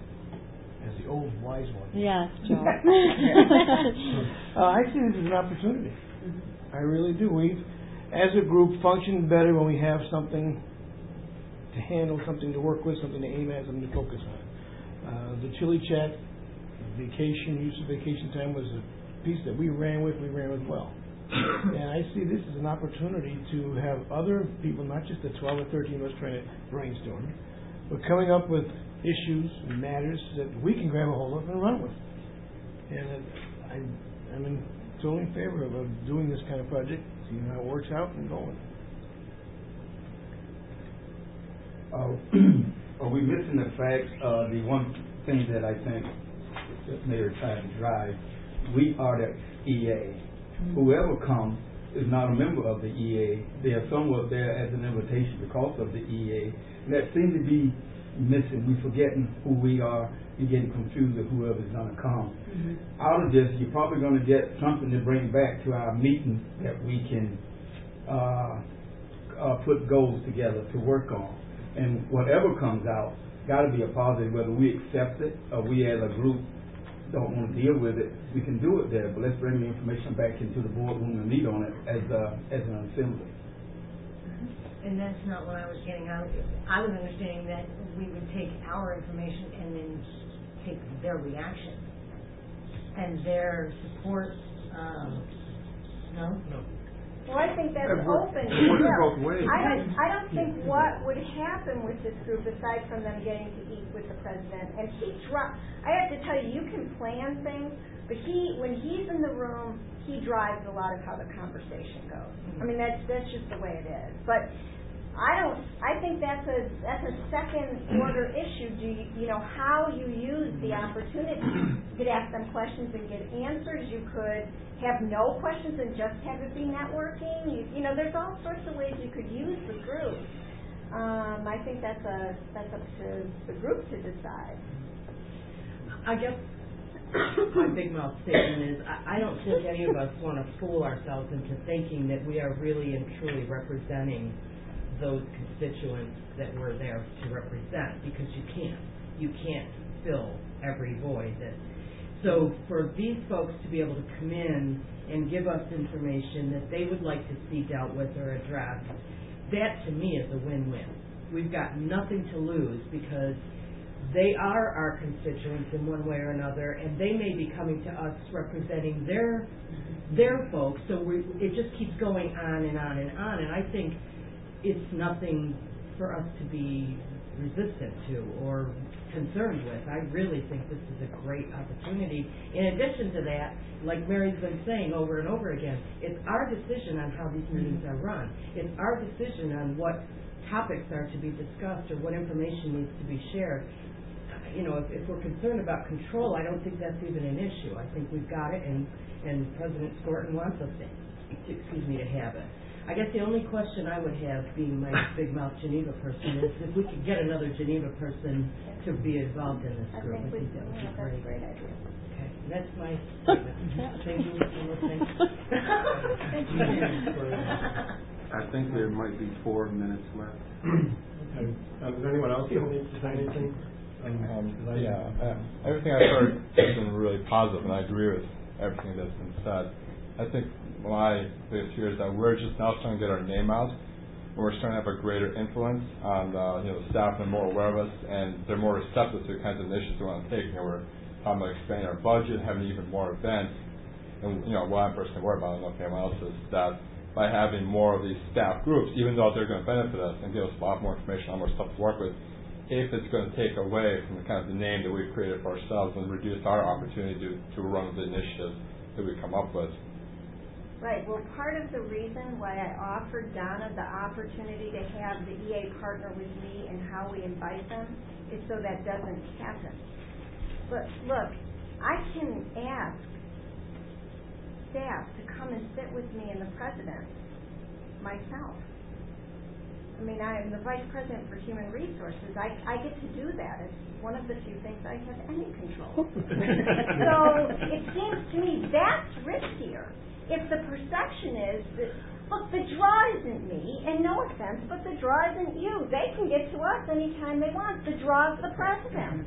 as the old wise one. Yes, Joe. uh, I see this as an opportunity. I really do. We, as a group, function better when we have something to handle, something to work with, something to aim at, something to focus on. Uh, the Chili Chat, vacation, use of vacation time was a piece that we ran with, we ran with well. And I see this as an opportunity to have other people, not just the twelve or thirteen of us trying to brainstorm, but coming up with issues and matters that we can grab a hold of and run with. And I, I'm in totally in favor of, of doing this kind of project, seeing how it works out and going. Uh, are we missing the fact, uh, the one thing that I think that Mayor tried to drive, we are the E A. Whoever comes is not a member of the E A. They are somewhat there as an invitation because of the E A. And that seems to be missing. We're forgetting who we are and getting confused with whoever's going to come. Mm-hmm. Out of this, you're probably going to get something to bring back to our meeting that we can uh, uh, put goals together to work on. And whatever comes out, got to be a positive, whether we accept it or we as a group don't want to deal with it, we can do it there. But let's bring the information back into the boardroom and meet on it as uh, as an assembly. And that's not what I was getting out. I was understanding that we would take our information and then take their reaction and their support. Um, no? No. Well, I think that's It works- open. it works Yeah. both ways. I don't, I don't think what would happen with this group, aside from them getting to eat with the president, and he dri- I have to tell you, you can plan things, but he, when he's in the room, he drives a lot of how the conversation goes. I mean, that's, that's just the way it is. But I don't, I think that's a, that's a second order issue. Do you, you know, how you use the opportunity. You could ask them questions and get answers. You could have no questions and just have it be networking. You, you know, there's all sorts of ways you could use the group. Um, I think that's a, that's up to the group to decide. I guess my big mouth statement is I, I don't think any of us want to fool ourselves into thinking that we are really and truly representing those constituents that we're there to represent, because you can't. You can't fill every void. That, so for these folks to be able to come in and give us information that they would like to see dealt with or addressed, that to me is a win-win. We've got nothing to lose because they are our constituents in one way or another, and they may be coming to us representing their their folks. So we, it just keeps going on and on and on. And I think it's nothing for us to be resistant to or concerned with. I really think this is a great opportunity. In addition to that, like Mary's been saying over and over again, it's our decision on how these meetings are run. It's our decision on what topics are to be discussed or what information needs to be shared. You know, if, if we're concerned about control, I don't think that's even an issue. I think we've got it, and, and President Skorton wants us to, excuse me, to have it. I guess the only question I would have, being my big mouth Geneva person, is if we could get another Geneva person to be involved in this group. I think that would be great. Great idea. Okay, that's my statement. Thank you for listening. I think there might be four minutes left. Okay. Um, does anyone else need to say anything? Um, um, yeah, uh, everything I've heard has been really positive, and I agree with everything that's been said. I think my biggest fear is that we're just now starting to get our name out, and we're starting to have a greater influence on the, you know, the staff, and more aware of us, and they're more receptive to the kinds of initiatives we want to take. You know, we're talking about expanding our budget, having even more events, and you know, what I'm personally worried about, I don't know if anyone else is, that by having more of these staff groups, even though they're going to benefit us and give us a lot more information, a lot more stuff to work with, if it's going to take away from the kind of the name that we've created for ourselves and reduce our opportunity to, to run the initiatives that we come up with. Right. Well, part of the reason why I offered Donna the opportunity to have the E A partner with me and how we invite them is so that doesn't happen. But look, I can ask staff to come and sit with me and the president myself. I mean, I am the vice president for human resources. I, I get to do that. It's one of the few things I have any control. So it seems to me that's riskier. If the perception is that, look, the draw isn't me, and no offense, but the draw isn't you. They can get to us anytime they want. The draw is the president.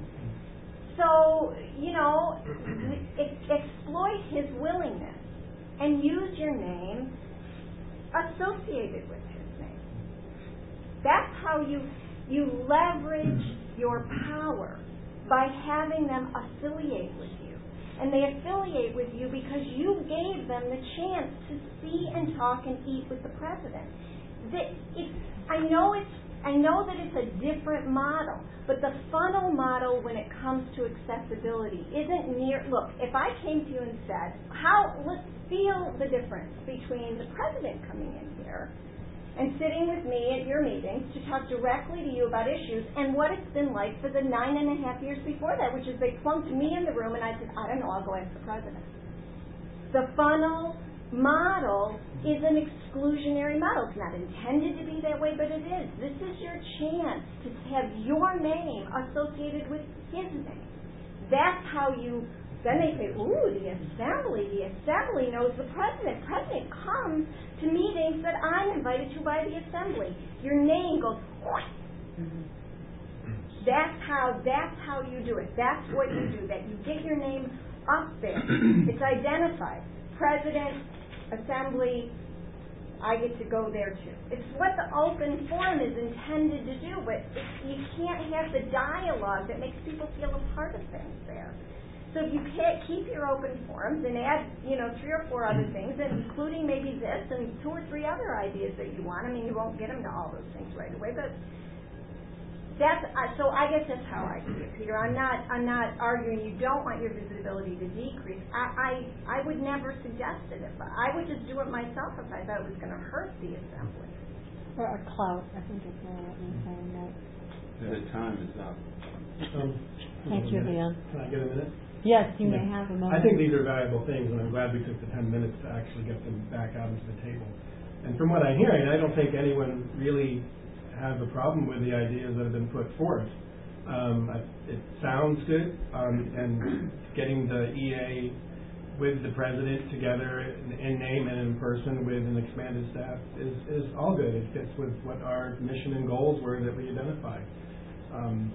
So, you know, ex- exploit his willingness and use your name associated with his name. That's how you you leverage your power, by having them affiliate with you. And they affiliate with you because you gave them the chance to see and talk and eat with the president. The, it, I know it's I know that it's a different model, but the funnel model when it comes to accessibility isn't near. Look, if I came to you and said, "How? Let's feel the difference between the president coming in here and sitting with me at your meetings to talk directly to you about issues, and what it's been like for the nine and a half years before that," which is they plunked me in the room and I said, "I don't know, I'll go ask the president." The funnel model is an exclusionary model. It's not intended to be that way, but it is. This is your chance to have your name associated with his name. That's how you, then they say, ooh, the assembly, the assembly knows the president. President comes to meetings that I'm invited to by the assembly. Your name goes, mm-hmm. That's how, that's how you do it. That's what you do, that you get your name up there. It's identified. President, assembly, I get to go there too. It's what the open forum is intended to do, but it, you can't have the dialogue that makes people feel a part of things there. So if you can't keep your open forums and add, you know, three or four other things, and including maybe this and two or three other ideas that you want. I mean, you won't get them to all those things right away, but that's uh, so. I guess that's how I see it, Peter. I'm not. I'm not arguing you don't want your visibility to decrease. I. I, I would never suggest it. If I, I would just do it myself if I thought it was going to hurt the assembly. Or a clout. I think it's more what you're saying. That. The time is up. Um, Thank you, Leon. Can I get a minute? Yes, you yeah. may have a moment. I think these are valuable things, and I'm glad we took the ten minutes to actually get them back out into the table. And from what I'm hearing, I don't think anyone really has a problem with the ideas that have been put forth. Um, I, it sounds good, um, and getting the E A with the president together in, in name and in person with an expanded staff is, is all good. It fits with what our mission and goals were that we identified. Um,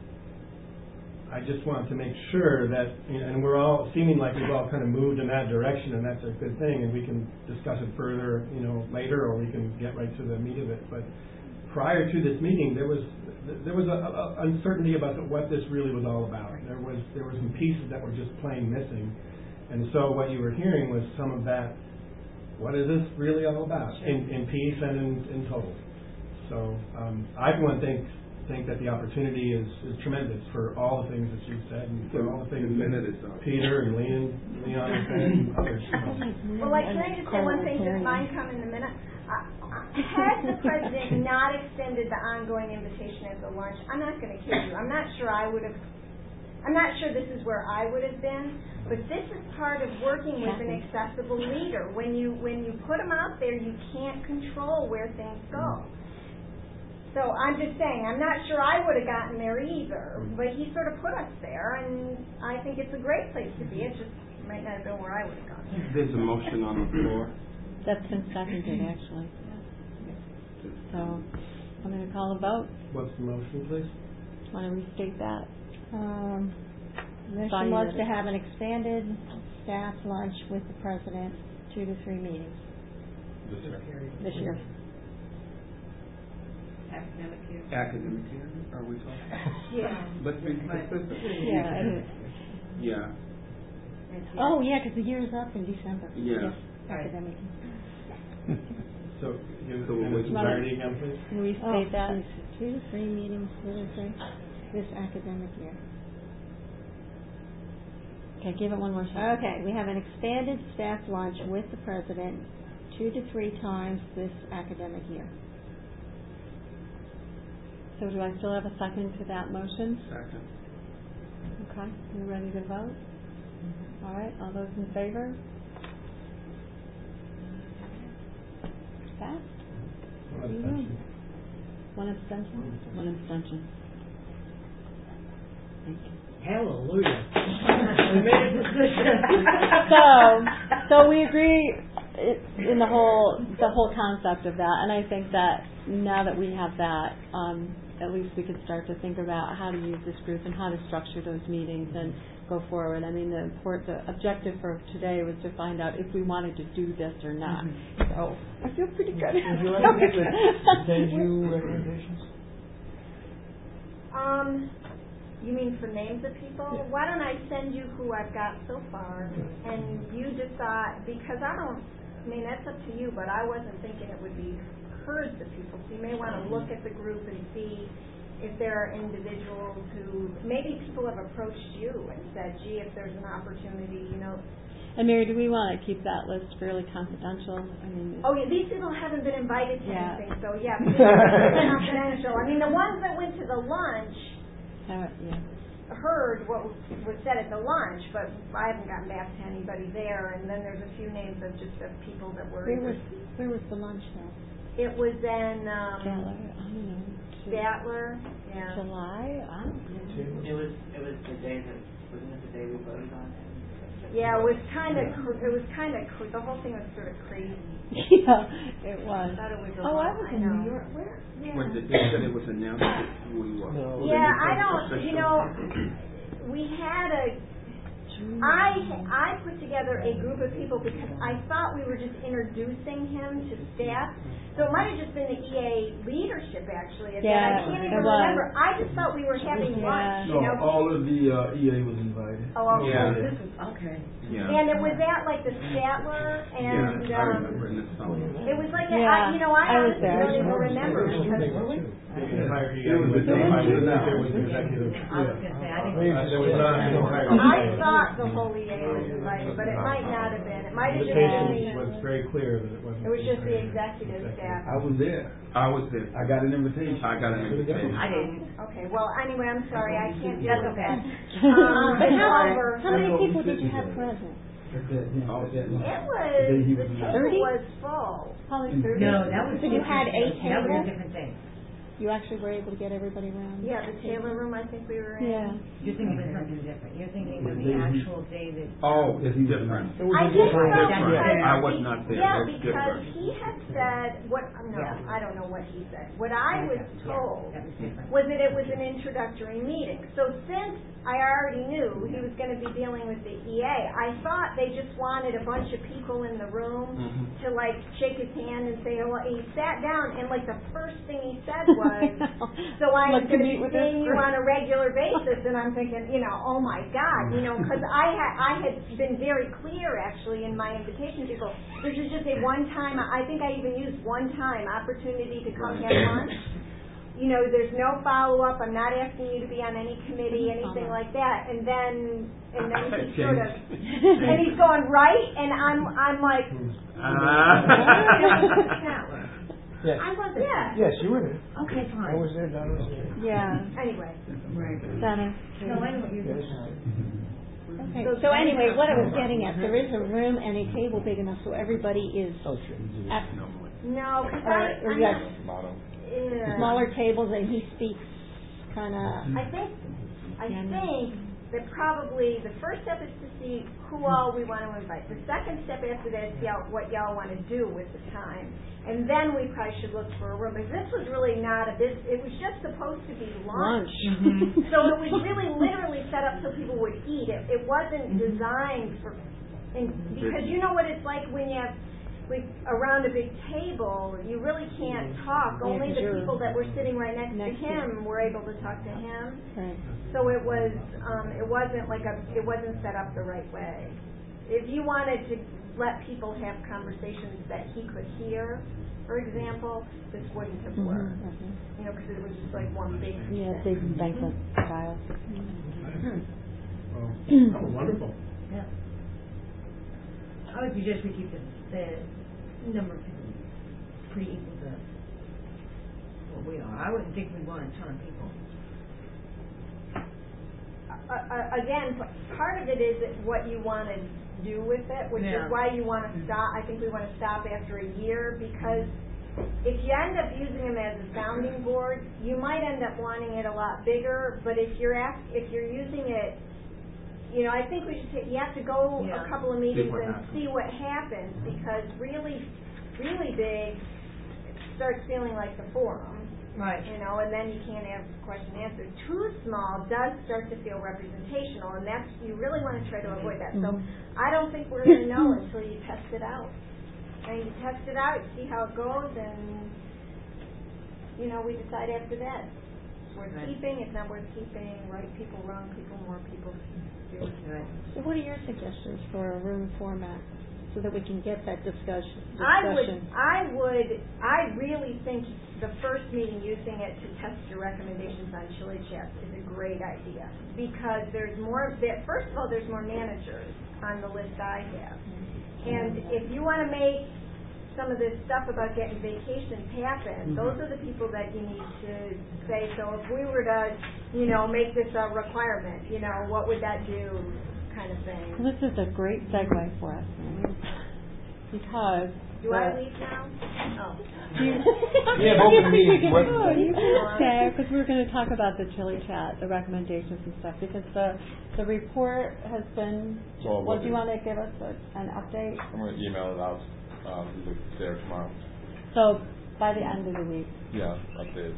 I just want to make sure that, you know, and we're all seeming like we've all kind of moved in that direction, and that's a good thing, and we can discuss it further, you know, later, or we can get right to the meat of it. But prior to this meeting, there was there was a, a uncertainty about what this really was all about. There was there were some pieces that were just plain missing, and so what you were hearing was some of that. What is this really all about in, in piece and in, in total? So um, I want to think think that the opportunity is, is tremendous for all the things that you've said and for all the things that Peter and Leon, Leon said and others. Well, like, can I just say one thing? Does mine come in a minute? Uh, had the president not extended the ongoing invitation at the lunch, I'm not going to kid you. I'm not sure I would have. I'm not sure this is where I would have been, but this is part of working with an accessible leader. When you when you put them out there, you can't control where things go. So I'm just saying, I'm not sure I would have gotten there either, but he sort of put us there, and I think it's a great place to be. It just might not have been where I would have gone. There's a motion on the floor. That's been seconded, actually. So I'm going to call a vote. What's the motion, please? Want to restate that? Um, the mission was to have an expanded staff lunch with the president, two to three meetings This year. this year. Academic year. Academic year, are we talking? Yeah. Let's be consistent. Yeah. it is. Yeah. Oh, yeah, because the year's up in December. Yeah. Yes, academic. So give So give we'll us clarity again, please. Restate that. Two to three meetings, what did I say? This academic year. Okay, give it one more time. Okay, we have an expanded staff lunch with the president two to three times this academic year. So do I still have a second to that motion? Second. Okay, you ready to vote? Mm-hmm. All right, all those in favor? Passed? One abstention. One abstention? One abstention. Thank you. Hallelujah. We made a decision. So, so we agree in the whole the whole concept of that, and I think that now that we have that, um, at least we could start to think about how to use this group and how to structure those meetings and go forward. I mean, the import, the objective for today was to find out if we wanted to do this or not. Mm-hmm. So I feel pretty good. Would you like me to send you recommendations? Um, you mean for names of people? Yeah. Why don't I send you who I've got so far, and you decide, because I don't, I mean, that's up to you, but I wasn't thinking it would be herds of people. So you may want to look at the group and see if there are individuals who, maybe people have approached you and said, gee, if there's an opportunity, you know. And Mary, do we want to keep that list fairly confidential? I mean, oh yeah, these people haven't been invited to yeah. anything, so yeah, confidential. I mean, the ones that went to the lunch uh, yeah. heard what was said at the lunch, but I haven't gotten back to anybody there. And then there's a few names of just of people that were. Where was where was the lunch though? It was in um, Statler, I don't know. Statler, yeah. July? I don't know. It was, it was the day that, wasn't it the day we voted on it? Yeah, it was kind of, it was kind of, the whole thing was sort of crazy. Yeah, it was. I thought it was a Oh, lot, I was in New York. Where? Yeah. When the day that it was announced that we were. No. Yeah, I don't, you know, we had a, I, I put together a group of people because I thought we were just introducing him to staff. So it might have just been the E A leadership, actually. At Yeah, that. I can't even it was. remember. I just thought we were having Yeah. lunch. No, You know? all of the uh, E A was invited. Oh, okay. Yeah. This is, okay. Yeah. And it was at like the Statler, and Yeah, I um, remember in the summer. it was like, a, Yeah, I, you know, I, I was honestly there. don't even remember because They didn't hire you. It was the There day was it was there was announced. an executive. I was going to say, I Uh, didn't. There was not, they don't hire you. I thought the whole E A was invited, but it might not have been. It might have The just invitation been was very clear that it wasn't. the, it was just the hired. executive staff. I was there. I was there. I got an invitation. I got an invitation. I didn't. Okay, well, anyway, I'm sorry, I can't do That's with okay. that. Um, But how, however, how many people did you have present? it was, the He was table thirty? was full. Probably thirty. No, that was. So you had eight That was a tables? different thing. you actually were able to get everybody around. Yeah, the Taylor room, I think we were in. Yeah. You're thinking of something different. You're thinking of the actual David. Oh, it's different. I think so, Different. because I was he- not there. Yeah, It's because different. he had said, what, no, Yeah. I don't know what he said. What I was told That was different. was that it was an introductory meeting. So since I already knew he was going to be dealing with the E A, I thought they just wanted a bunch of people in the room Mhm. to like shake his hand and say, oh, he sat down and like the first thing he said was, so I'm Like to going to meet be with this seeing you group. on a regular basis. And I'm thinking, you know, oh my God, you know, because I had, I had been very clear actually in my invitation to people, this is just a one-time, I think I even used one-time opportunity to come have lunch. You know, there's no follow-up, I'm not asking you to be on any committee, anything like that. And then, and then he sort of, and he's going, right? And I'm, I'm like, Yes. I wasn't. Yeah. Yes, you were there. Okay, I fine. was there, Donna was there. Yeah. Anyway. Right. Dennis. No, I know what you're Yes. saying. Okay. So anyway, what I was getting at, there is a room and a table big enough so everybody is Oh, sure. at No, because or, I, or I'm yes, not, Motto. yeah. smaller tables and he speaks kind of. I think, I Yeah, no. think that probably the first step is to see who all we want to invite. The second step after that is see how, what y'all want to do with the time. And then we probably should look for a room. Because this was really not a business, it was just supposed to be lunch. Lunch. So it was really literally set up so people would eat. It, it wasn't designed for, and because you know what it's like when you have, like, around a big table, you really can't talk. Yeah, Only 'cause the you're people that were sitting right next, next to to- him were able to talk to him. Right. So it was, um, it wasn't like a, it wasn't set up the right way. If you wanted to let people have conversations that he could hear, for example, this wouldn't have worked. Mhm. You know, because it was just like one big. Yeah, big banquet style. Oh, oh, wonderful. Yeah. I would suggest we keep the, the number of people pretty equal to what we are. I wouldn't think we want a ton of people. Uh, uh, again, p- part of it is that what you want to do with it, which Yeah. is why you want to stop. I think we want to stop after a year, because if you end up using them as a sounding board, you might end up wanting it a lot bigger. But if you're ask, if you're using it, you know, I think we should. Take, you have to go Yeah. a couple of meetings what and happens. see what happens, because really, really big starts feeling like the forum. Right. You know, and then you can't have question and answer. Too small does start to feel representational, and that's, you really want to try to avoid that. So I don't think we're going to know until you test it out. And you test it out, see how it goes, and, you know, we decide after that. It's worth Right. keeping, it's not worth keeping, right people, wrong people, more people. Do it. Right. So what are your suggestions for a room format so that we can get that discussion? I would, discussion? I would, I really think the first meeting using it to test your recommendations on Chili Chats is a great idea, because there's more, there, first of all, there's more managers on the list I have. And if you want to make some of this stuff about getting vacations happen, those are the people that you need to say, so if we were to, you know, make this a requirement, you know, what would that do, kind of thing. This is a great segue for us, because Do I the- leave now? Oh. You, Yeah, both of the meetings. You What- can, you can stay, because we're going to talk about the chili chat, the recommendations and stuff, because the the report has been. Well, Well, what do you is- want to give us a, an update? I'm going to email it out um, either today or tomorrow. So by the end of the week. Yeah, updates.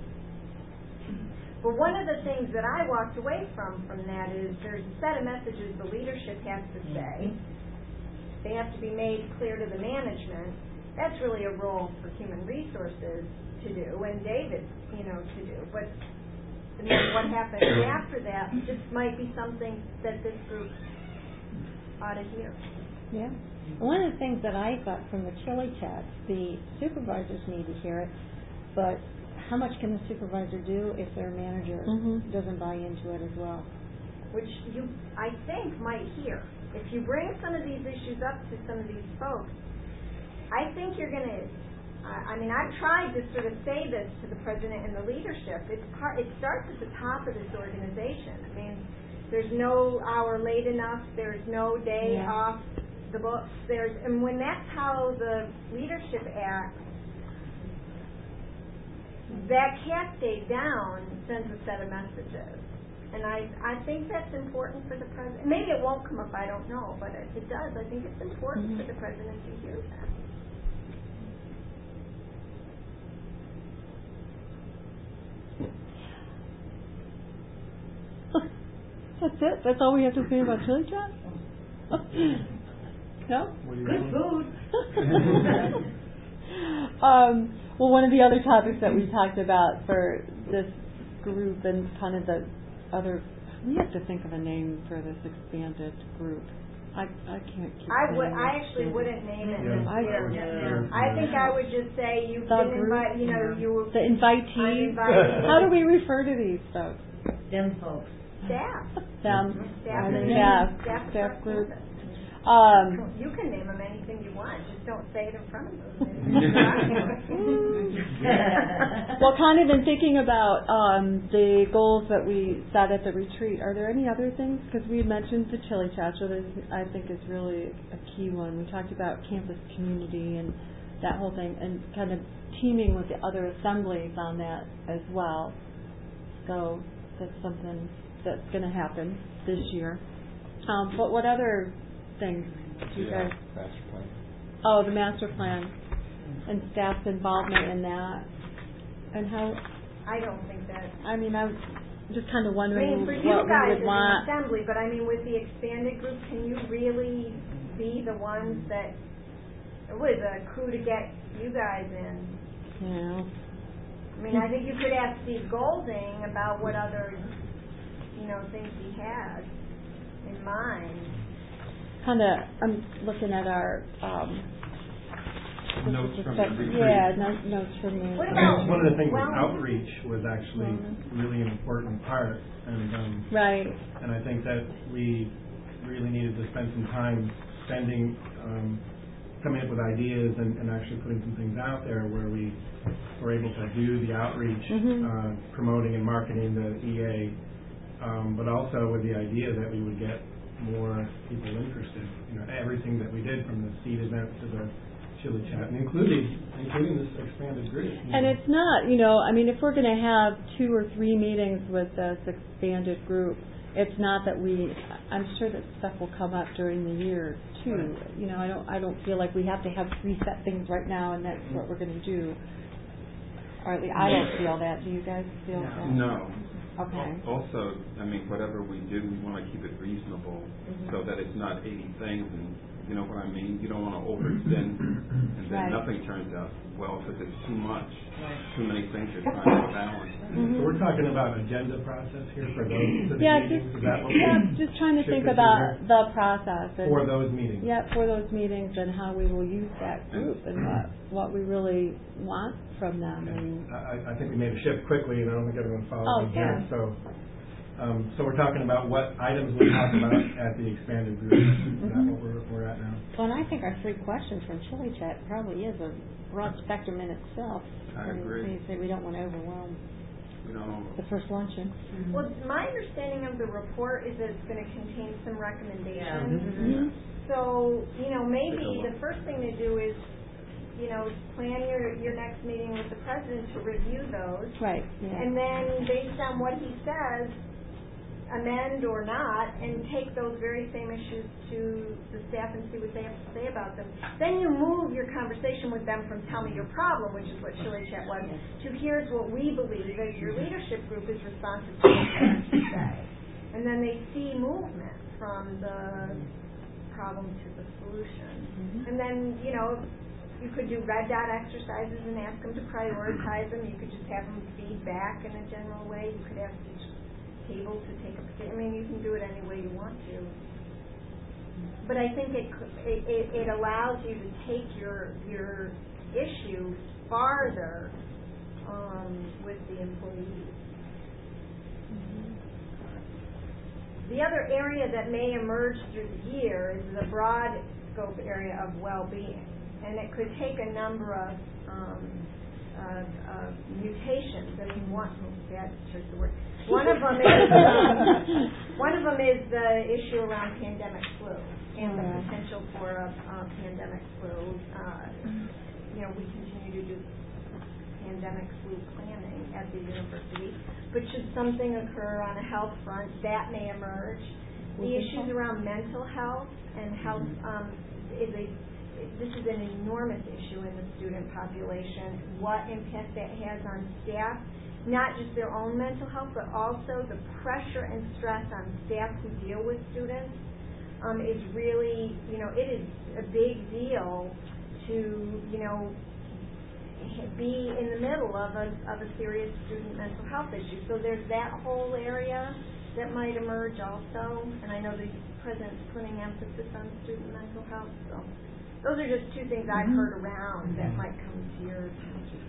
But one of the things that I walked away from from that is there's a set of messages the leadership has to say. They have to be made clear to the management. That's really a role for human resources to do, and David, you know, to do. But I mean, what happens after that just might be something that this group ought to hear. Yeah. One of the things that I got from the chili chats, the supervisors need to hear it, but how much can the supervisor do if their manager Mhm. doesn't buy into it as well? Which you, I think, might hear. If you bring some of these issues up to some of these folks, I think you're going to, I mean, I've tried to sort of say this to the president and the leadership. It's part, it starts at the top of this organization. I mean, there's no hour late enough, there's no day Yeah. off the books, there's, and when that's how the leadership acts, that cascade down sends a set of messages. And I, I think that's important for the president. Maybe it won't come up, I don't know, but if it does, I think it's important mm-hmm. for the president to hear that. That's it? That's all we have to say about Chili Chat? No? Good food. um, well, one of the other topics that we talked about for this group and kind of the other, we have to think of a name for this expanded group. I I can't keep I would. I it. actually wouldn't name it Yeah. this I year. would. I think I would just say you've The been group? invited. You know, you were The invitees. invited. How do we refer to these folks? Them folks. Staff. Them. Staff. I mean, Staff. staff. Staff. Staff group. Staff. Um, You can name them anything you want. Just don't say it in front of them. well, kind of in thinking about um, the goals that we set at the retreat, are there any other things? Because we mentioned the Chili Chat, so this, I think, is really a key one. We talked about campus community and that whole thing, and kind of teaming with the other assemblies on that as well. So that's something that's going to happen this year. Um, but what other things do you yeah, guys? master plan. Oh, the master plan and staff's involvement in that, and how. I don't think that. I mean, I'm just kind of I wondering mean, for you what guys we as would an want. assembly, but I mean, with the expanded group, can you really be the ones that? It was a coup to get you guys in. Yeah. I mean, I think you could ask Steve Golding about what other, you know, things he has in mind. Kind of, I'm looking at our um, Notes from the retreat. yeah, no, notes from the. What about One of the things with wellness? outreach was actually Wellness. really an important part, and um, Right. and I think that we really needed to spend some time spending, um, coming up with ideas and, and actually putting some things out there where we were able to do the outreach, Mhm. uh, promoting and marketing the E A, um, but also with the idea that we would get more people interested. You know, everything that we did from the seed event to the Chili Chat, and including including this expanded group. And it's not, you know, I mean, if we're going to have two or three meetings with this expanded group, it's not that we. I'm sure that stuff will come up during the year too. Right. You know, I don't. I don't feel like we have to have three set things right now, and that's mm-hmm. what we're going to do. Or at least I don't feel that. Do you guys feel that? No. Okay. Also, I mean, whatever we do, we want to keep it reasonable mm-hmm. so that it's not eighty things, and you know what I mean? You don't want to overextend, and then right. nothing turns out well because it's too much, right. too many things you're trying to balance. Mm-hmm. So we're talking about agenda process here for those specific yeah, meetings? just, Is that what yeah, just trying to think about the process. And, for those meetings? Yeah, for those meetings and how we will use that group and what, what we really want from them. And I, I think we made a shift quickly, and I don't think everyone followed oh, me yeah. here. So, um, so we're talking about what items we'll talk about at the expanded group. Is mm-hmm. that what we're, we're at now? Well, and I think our three questions from Chili Chat probably is a broad spectrum in itself. I agree. We say we don't want to overwhelm you know, the first luncheon. Mm-hmm. Well, my understanding of the report is that it's going to contain some recommendations. Yeah. Mm-hmm. So, you know, maybe the first thing to do is, you know, plan your, your next meeting with the president to review those. Right. Yeah. And then, based on what he says, amend or not, and take those very same issues to the staff and see what they have to say about them. Then you move your conversation with them from tell me your problem, which is what Chili Chat was, to here's what we believe as your leadership group is responsive to what you have to say. And then they see movement from the problem to the solution. Mm-hmm. And then, you know, you could do red dot exercises and ask them to prioritize them. You could just have them feed back in a general way. You could ask each table to take a I mean, you can do it any way you want to. But I think it it, it, it allows you to take your your issue farther um, with the employees. Mm-hmm. The other area that may emerge through the year is the broad scope area of well-being. And it could take a number of um, uh, uh, mutations. I mean, one, that's just the word. One of them is um, one of them is the issue around pandemic flu and the potential for a uh, pandemic flu. Uh, you know, we continue to do pandemic flu planning at the university. But should something occur on a health front, that may emerge. The issues around mental health and health um, is a this is an enormous issue in the student population. What impact that has on staff, not just their own mental health, but also the pressure and stress on staff who deal with students um, is really, you know, it is a big deal to, you know, be in the middle of a of a serious student mental health issue. So there's that whole area that might emerge also, and I know the president's putting emphasis on student mental health. So those are just two things I've heard around that might come to your attention.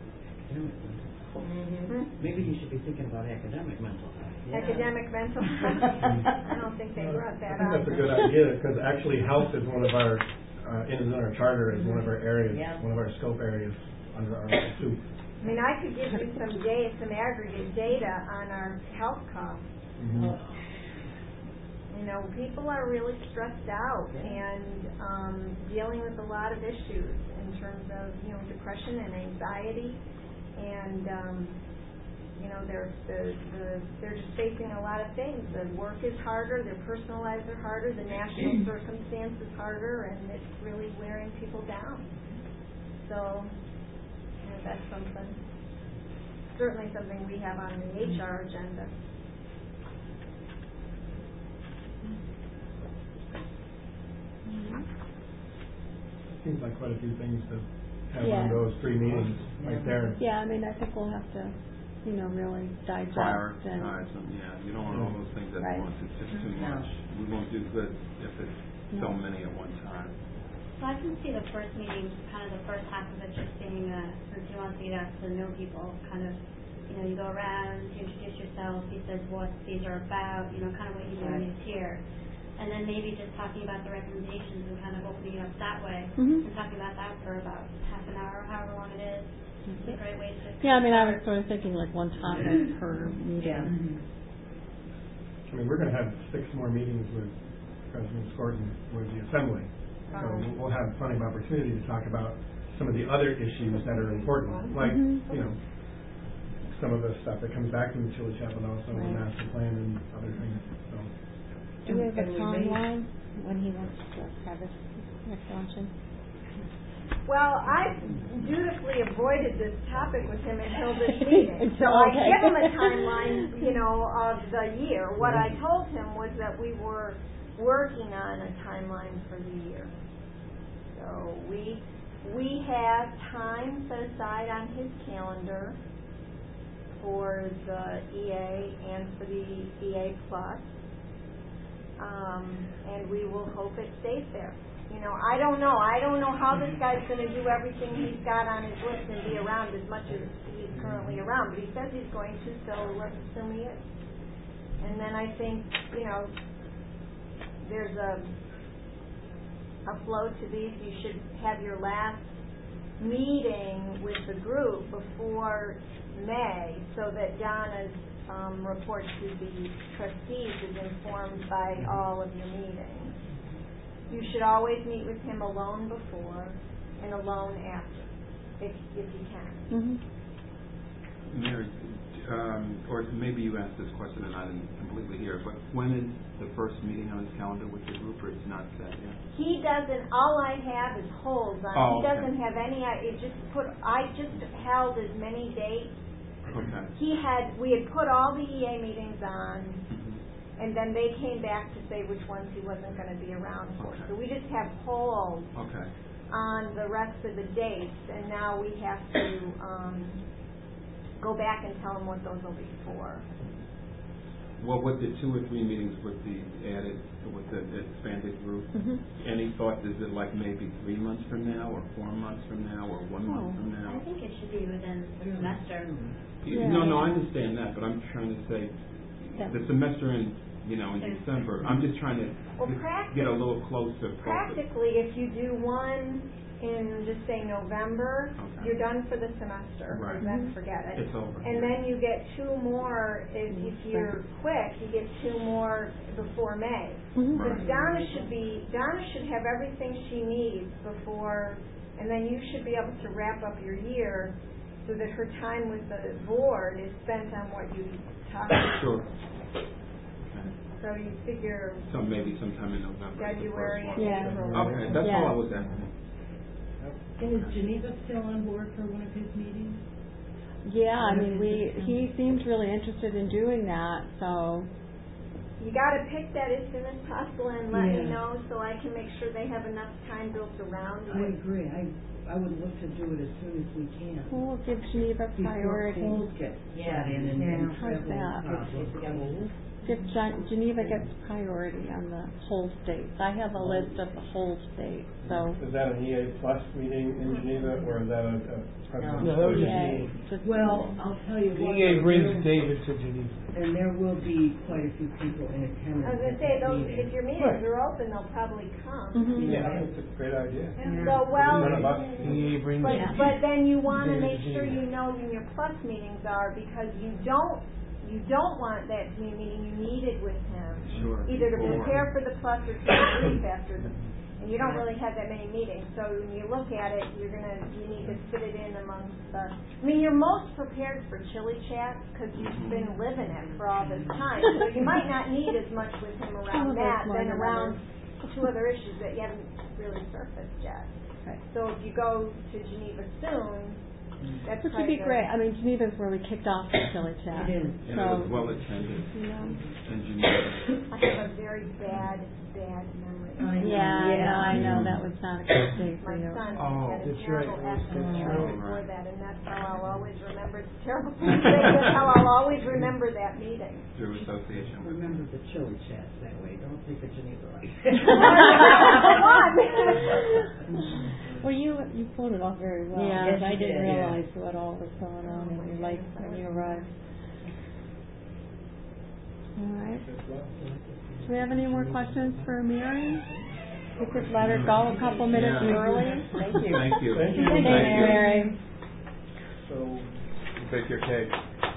Mm-hmm. Maybe you should be thinking about academic mental health. Yeah. Academic mental health. I don't think they brought that I think up. that's a good idea, because actually health is one of our, uh, in our charter, is one of our areas, Yeah. one of our scope areas under our soup. I mean, I could give you some data, some aggregate data on our health costs. Mm-hmm. You know, people are really stressed out and um, dealing with a lot of issues in terms of, you know, depression and anxiety, and um, you know, they're the, the, they're just facing a lot of things. The work is harder, their personal lives are harder, the national circumstance is harder, and it's really wearing people down. So, you know, that's something, certainly something we have on the H R agenda. Seems like quite a few things to have Yeah. on those three meetings right there. Yeah, I mean, I think we'll have to, you know, really digest and. Prioritize them, yeah. You don't want all those things at Right. once. It's just too No. much. We won't do good if it's so No. many at one time. So I can see the first meeting, kind of the first half of it just being, uh, since he wants to get out to know people, kind of, you know, you go around, you introduce yourself, he says what these are about, you know, kind of what you do when he's here. And then maybe just talking about the recommendations and kind of opening it up that way, Mhm. and talking about that for about half an hour, however long it is. It's a great way to. Yeah, I mean, I was sort of thinking like one topic per meeting. I mean, we're going to have six more meetings with President Skorton with the Assembly. So Um, we'll have plenty of opportunity to talk about some of the other issues that are important, like, Mhm. you know, some of the stuff that comes back from the Chillicothe, but also the Right. master plan and other things. So. Do we have a And we may- timeline when he wants to have his next luncheon? Well, I dutifully avoided this topic with him until this meeting. So I Okay. give him a timeline, you know, of the year. What I told him was that we were working on a timeline for the year. So we we have time set aside on his calendar for the E A and for the E A Plus. Um, and we will hope it stays there. You know, I don't know. I don't know how this guy's going to do everything he's got on his list and be around as much as he's currently around. But he says he's going to, so let's assume he is. And then I think, you know, there's a a flow to these. You should have your last meeting with the group before May, so that Donna's um, report to the trustees is informed by all of your meetings. You should always meet with him alone before and alone after, if if you can. Mm-hmm. Mary, um, or maybe you asked this question and I didn't completely hear it, but when is the first meeting on his calendar with the group, or it's not set yet? He doesn't. All I have is holds on. Oh, he okay. doesn't have any. I it just put. I just held as many dates. Okay. He had. We had put all the E A meetings on, and then they came back to say which ones he wasn't going to be around for. Okay. So we just have holds Okay. on the rest of the dates, and now we have to um, go back and tell him what those will be for. Well, with the two or three meetings with the added, with the expanded group, Mhm. any thought, is it like maybe three months from now, or four months from now, or one month from now? I think it should be within the semester. Yeah. No, no, I understand that, but I'm trying to say, Yeah. the semester in, you know, in Okay. December, I'm just trying to Well, get- practic- get a little closer. focus. Practically, if you do one in, just say, November, Okay. you're done for the semester. Right. Then forget it. It's over. And then you get two more, if, if you're quick, you get two more before May. Mhm. But Right. Donna should be, Donna should have everything she needs before, and then you should be able to wrap up your year so that her time with the board is spent on what you talked about. Sure. So you figure So maybe sometime in November. February and Yeah. April. Okay, that's Yeah. all I was asking. And is Geneva still on board for one of his meetings? Yeah, I mean, we, he seems really interested in doing that, so, You gotta pick that as soon as possible and let me Yeah. know so I can make sure they have enough time built around I it. agree. I, I would look to do it as soon as we can. we'll give Geneva priority. Before Coles gets Yeah. shut in and, and How's travel that? problems. Coles. If Gen- Geneva gets priority on the whole states. I have a list of the whole states, so. Is that an E A plus meeting in Geneva, or is that a, a president? No, that was just Yeah, me. just- Well, I'll tell you The what. E A brings there- David to Geneva. And there will be quite a few people in attendance. I was gonna at say, that those, meeting. if your meetings Right. are open, they'll probably come. Mhm. Yeah, I think it's a great idea. So, well, None of us. E A brings. but, but then you wanna David make to sure Geneva. you know when your plus meetings are, because you don't, you don't want that community meeting, you need it with him. Sure. Either to Before. prepare for the plus or to brief after the, and you don't really have that many meetings, so when you look at it, you're gonna, you need to fit it in amongst the, I mean, you're most prepared for chili chat, cause you've been living it for all this time, so you might not need as much with him Some around of that it's than more than around two other issues that you haven't really surfaced yet. Right. So if you go to Geneva soon, that's Which would be probably great. I mean, Geneva's where we kicked off the Chili Chat. It is. And it So, was well attended. you know. And Geneva. I have a very bad, bad memory. I know. Yeah, I know, I know, Mm. that was not a good day for My you. son Oh, had a that's terrible right. accident That's right right. before that, and that's how I'll always remember. It's a terrible thing to say, that's how I'll always remember that meeting. Through association with. Remember the chili chats that way. Don't think of Geneva like Well, you, you pulled it off very well. Yeah. Because Yes, I you didn't did, yeah. realize what all was going on in your life when you arrived. All right. Do we have any more questions for Mary? We could let her go a couple minutes Yeah. early. Thank you. Thank you. Thank you. Thank you, Thank you. Mary. So, Bake your cake.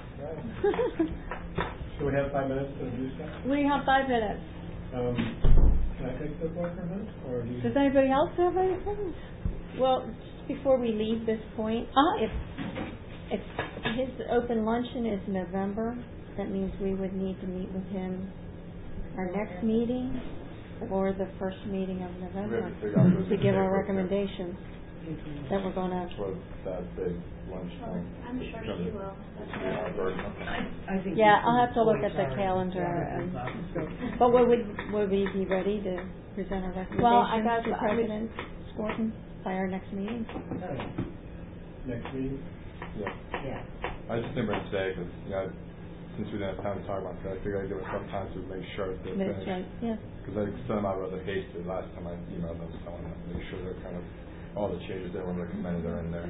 do we have five minutes to do stuff? We have five minutes. Um, can I take the floor for a minute, or do you? Does anybody else have anything? Well, just before we leave this point, Uh-huh. if, if his open luncheon is November, that means we would need to meet with him our next meeting or the first meeting of November We have to figure out who's to gonna give take our it. recommendations that we're gonna. Was that big lunch thing? I'm sure she will. Yeah, burden. I think. Yeah, we I'll should have to look at the always calendar are- and, Yeah. but would, would, would we be ready to present our recommendations Well, I got- to I would- President Scorton by our next meeting? Next meeting? Yeah. Yeah. I just remember today, because, you know, since we didn't have time to talk about that, I figured I'd give it some time to make sure that they're That's finished. right, yeah. Because I think some I rather hasted last time I emailed them, so I want to make sure they're kind of, all the changes they were recommended are in there.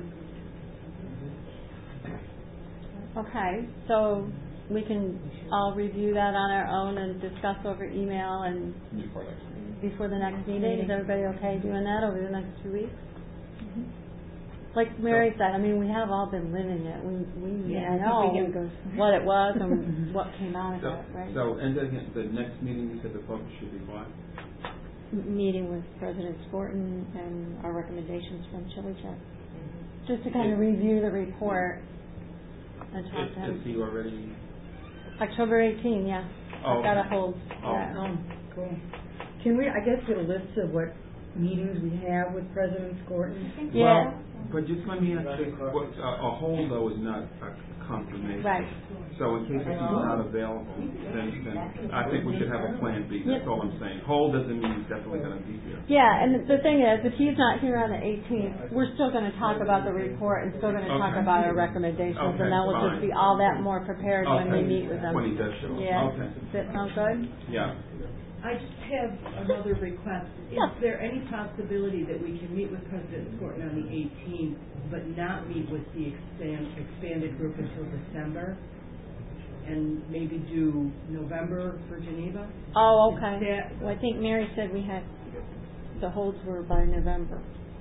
Okay, so we can all review that on our own and discuss over email and Before next meeting. before the next meeting. Is everybody okay doing that over the next two weeks? Like Mary said, I mean, we have all been living it. We we Yeah, I think know we can go- what it was and what came out of So, it, right? so, and then the next meeting, you said the focus should be what? M- Meeting with President Scorton and our recommendations from Chili Chat. Just to kind of review the report and talk Is, to is him. he already? October eighteenth, yeah. Oh, I've got a okay. hold. Oh. Yeah. Um, cool. Can we, I guess, get a list of what meetings we have with President Scorton? Yeah. But just let me ask you, what, a, a hold though is not a confirmation. Right. So in case he's not available, then, then I think we should have a plan B, that's all I'm saying. Hold doesn't mean he's definitely gonna be here. Yeah, and the thing is, if he's not here on the eighteenth, we're still going to talk about the report and still going to talk Okay. about our recommendations, Okay, and then we'll just fine. be all that more prepared when we Okay. meet with him. When he does show up. Yeah. Okay. Does that sound good? Yeah. I just have another request. Is there any possibility that we can meet with President Scorton on the eighteenth, but not meet with the expand, expanded group until December? And maybe do November for Geneva? Oh, okay. Is that- Well, I think Mary said we had, the holds were by November.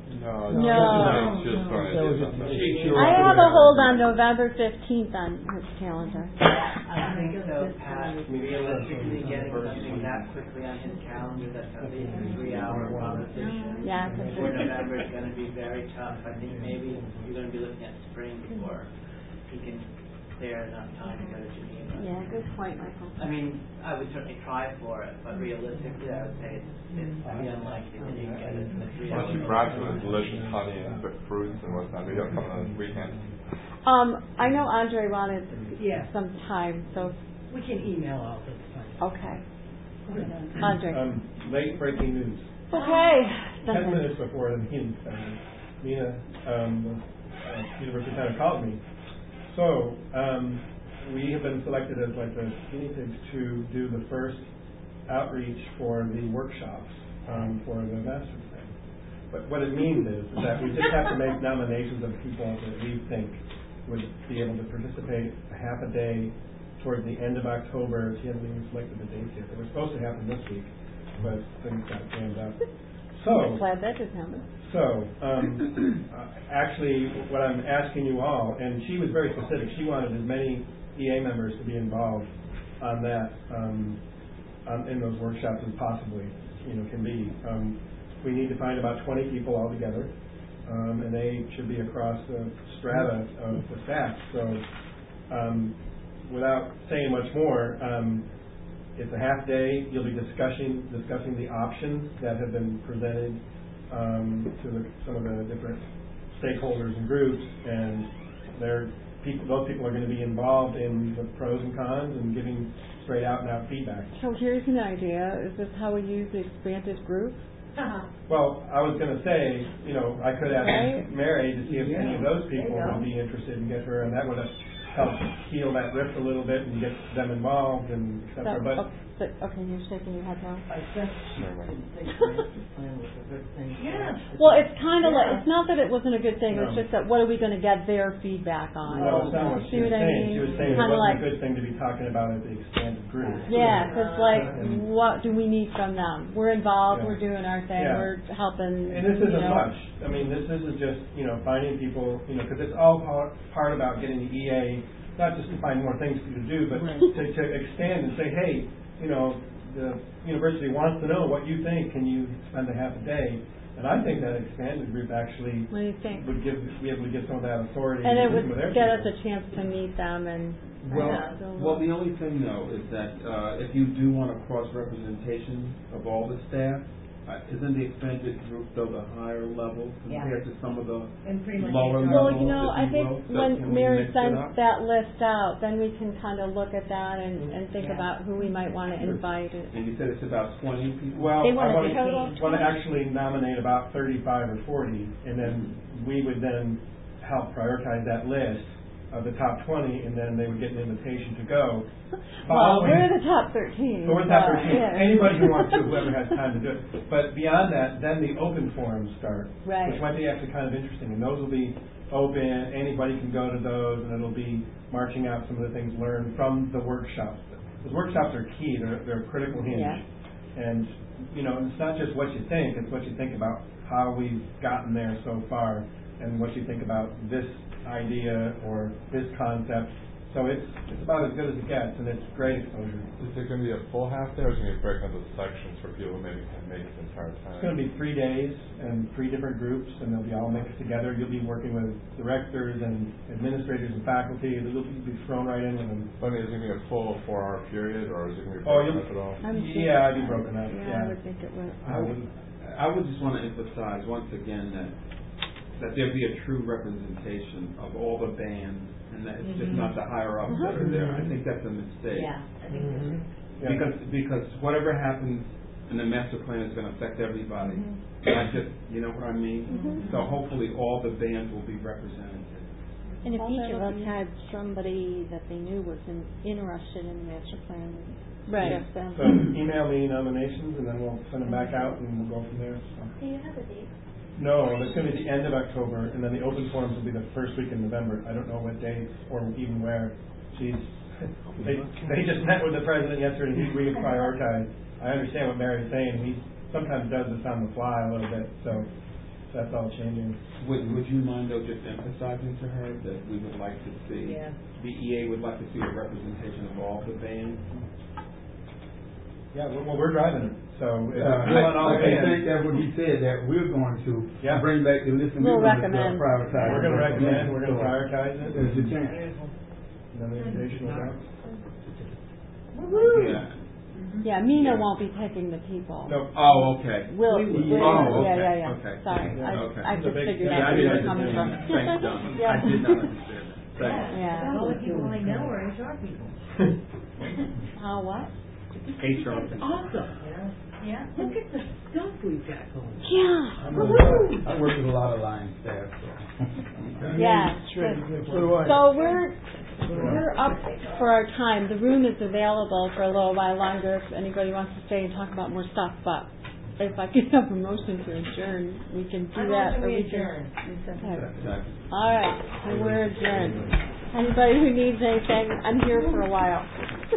No, No. it's just throwing That was ideas just- out there. She- she I have a hold on November fifteenth on his calendar. I think so, Pat. Realistically, getting something that quickly on his calendar that's at least a three-hour conversation Yeah. before November is going to be very tough. I think maybe you're going to be looking at spring before he can clear enough time to go to Geneva. Yeah, good point, Michael. I mean, I would certainly try for it, but realistically, I would say it's, it's pretty unlikely that you can get it in the three Unless hours. you grab some delicious honey and fr- fruits and whatnot, maybe I'll come on the weekend. Um, I know Andre wanted Yeah. some time, so, We can email all this time. okay. Andre. Um, late breaking news. Okay. Ten minutes before the meeting started, Mina, um, uh, University of Town called me. So, um, we have been selected as like the guinea pigs to do the first outreach for the workshops, um, for the master plan. But what it means is, is that we just have to make nominations of people that we think would be able to participate a half a day towards the end of October. She hasn't even selected the dates yet. They were supposed to happen this week, but things got jammed up. So, Glad that didn't happen. so, um, uh, actually, what I'm asking you all, and she was very specific, she wanted as many E A members to be involved on that, um, on, in those workshops as possibly, you know, can be. Um, we need to find about twenty people altogether, um, and they should be across the strata of the staff. So, um, without saying much more, um, it's a half day. You'll be discussing discussing the options that have been presented um, to the, some of the different stakeholders and groups, and they're people. Those people are going to be involved in the pros and cons and giving straight out and out feedback. So here's an idea. Is this how we use the expanded group? Well, I was going to say, you know, I could ask Right. Mary to see if Yeah. any of those people There you go. would be interested and get her, and that would have helped heal that rift a little bit and get them involved and et cetera. So, But oh, but, okay, you're shaking your head now. I just didn't think master plan was a good thing. Yeah. Well, it's kind of like, it's not that it wasn't a good thing, it's No. just that what are we going to get their feedback on? No, it's not what she See was what I saying. mean? She was saying it Kinda wasn't like, a good thing to be talking about at the expanded group. yeah, because like, And- what do we need from them? We're involved, Yeah. we're doing our thing, Yeah. we're helping, And this you isn't know. much. I mean, this isn't just, you know, finding people, you know, because it's all part, part about getting the E A, not just to find more things for you to do, but Right. to, to expand and say, hey, you know, the university wants to know what you think. Can you spend a half a day? And I think that expanded group actually What do you think? would give, be able to give some of that authority. And it to would some of their get us people. a chance to meet them and. Well, Yeah. well, the only thing though is that uh, if you do want a cross representation of all the staff, uh, isn't the expanded group though the higher level compared Yeah. to some of the And pretty much lower H R. levels? Well, you know, if I you think will? So when can we Mary mix it sends up? that list out, then we can kind of look at that and, and think Yeah. about who we might want to invite. And you said it's about twenty people. Well, They I want want a total of to, want to actually nominate about thirty-five or forty, and then we would then help prioritize that list of the top twenty, and then they would get an invitation to go. Well, Following- we're the top thirteen. So we're the top but, thirteen. yeah. Anybody who wants to, whoever has time to do it. But beyond that, then the open forums start, Right. which might be actually kind of interesting, and those will be open. Anybody can go to those, and it'll be marching out some of the things learned from the workshops. Those workshops are key. They're they're a critical hinge. Yeah. And you know, it's not just what you think; it's what you think about how we've gotten there so far, and what you think about this idea or this concept. So it's it's about as good as it gets, and it's great exposure. Is it going to be a full half day, or is it going to be broken into sections for people who maybe can't make it the entire time? It's going to be three days and three different groups, and they'll be all mixed together. You'll be working with directors and administrators and faculty. You'll be thrown right in with them. I mean, is it going to be a full four-hour period, or is it going to be Oh, broken you'll- up at all? I'm Yeah, I'd be broken up. Yeah, Yeah. I would think it would. I would, I would just want to emphasize once again that that there be a true representation of all the bands, and that it's just Mhm. not the higher ups that are there. I think that's a mistake. Yeah, I think so too. Yeah. Because because whatever happens in the master plan is going to affect everybody. Not just, you know what I mean. Mhm. So hopefully all the bands will be represented. And if All each that of will us be- had somebody that they knew was in, interested in the master plan, Right. suggest them. So email me nominations, and then we'll send them back out, and we'll go from there. So. Do you have a date? No, it's going to be the end of October, and then the open forums will be the first week in November. I don't know what dates or even where. She's, they, they just met with the president yesterday, and he reprioritized. I understand what Mary's saying. He sometimes does this on the fly a little bit, so, so that's all changing. Would, would you mind though just emphasizing to her that we would like to see, Yeah. the E A would like to see a representation of all the bands? Yeah, well, we're driving it, so. Uh, if you want all I bands- think that's what he said, that we're going to Yeah. bring back the list and We'll we're going to recommend. prioritize. We're gonna recommend, we're gonna prioritize it. There's your chance. Another additional route. Yeah. Yeah, Mina won't be picking the people. No. Oh, okay. Will, We will, will. Oh, yeah, okay. yeah, yeah. Okay. Sorry, I, Okay. I It's a just big- figured Yeah, that's I where you didn't were coming from. understand. Thanks, Don. Yeah. I did not understand that. Thanks. Yeah. The only people I know are H R people. Uh, what? H R. It's awesome. Yeah. Look at the stuff we've got going. Yeah. I work with- I work with a lot of line staff, so. Yeah. Sure. So do I. So we're, we're up for our time. The room is available for a little while longer if anybody wants to stay and talk about more stuff, but if I could have a motion to adjourn, we can do I that. motion or we we can- adjourn. Okay. All right, so we're adjourned. Anybody who needs anything, I'm here for a while.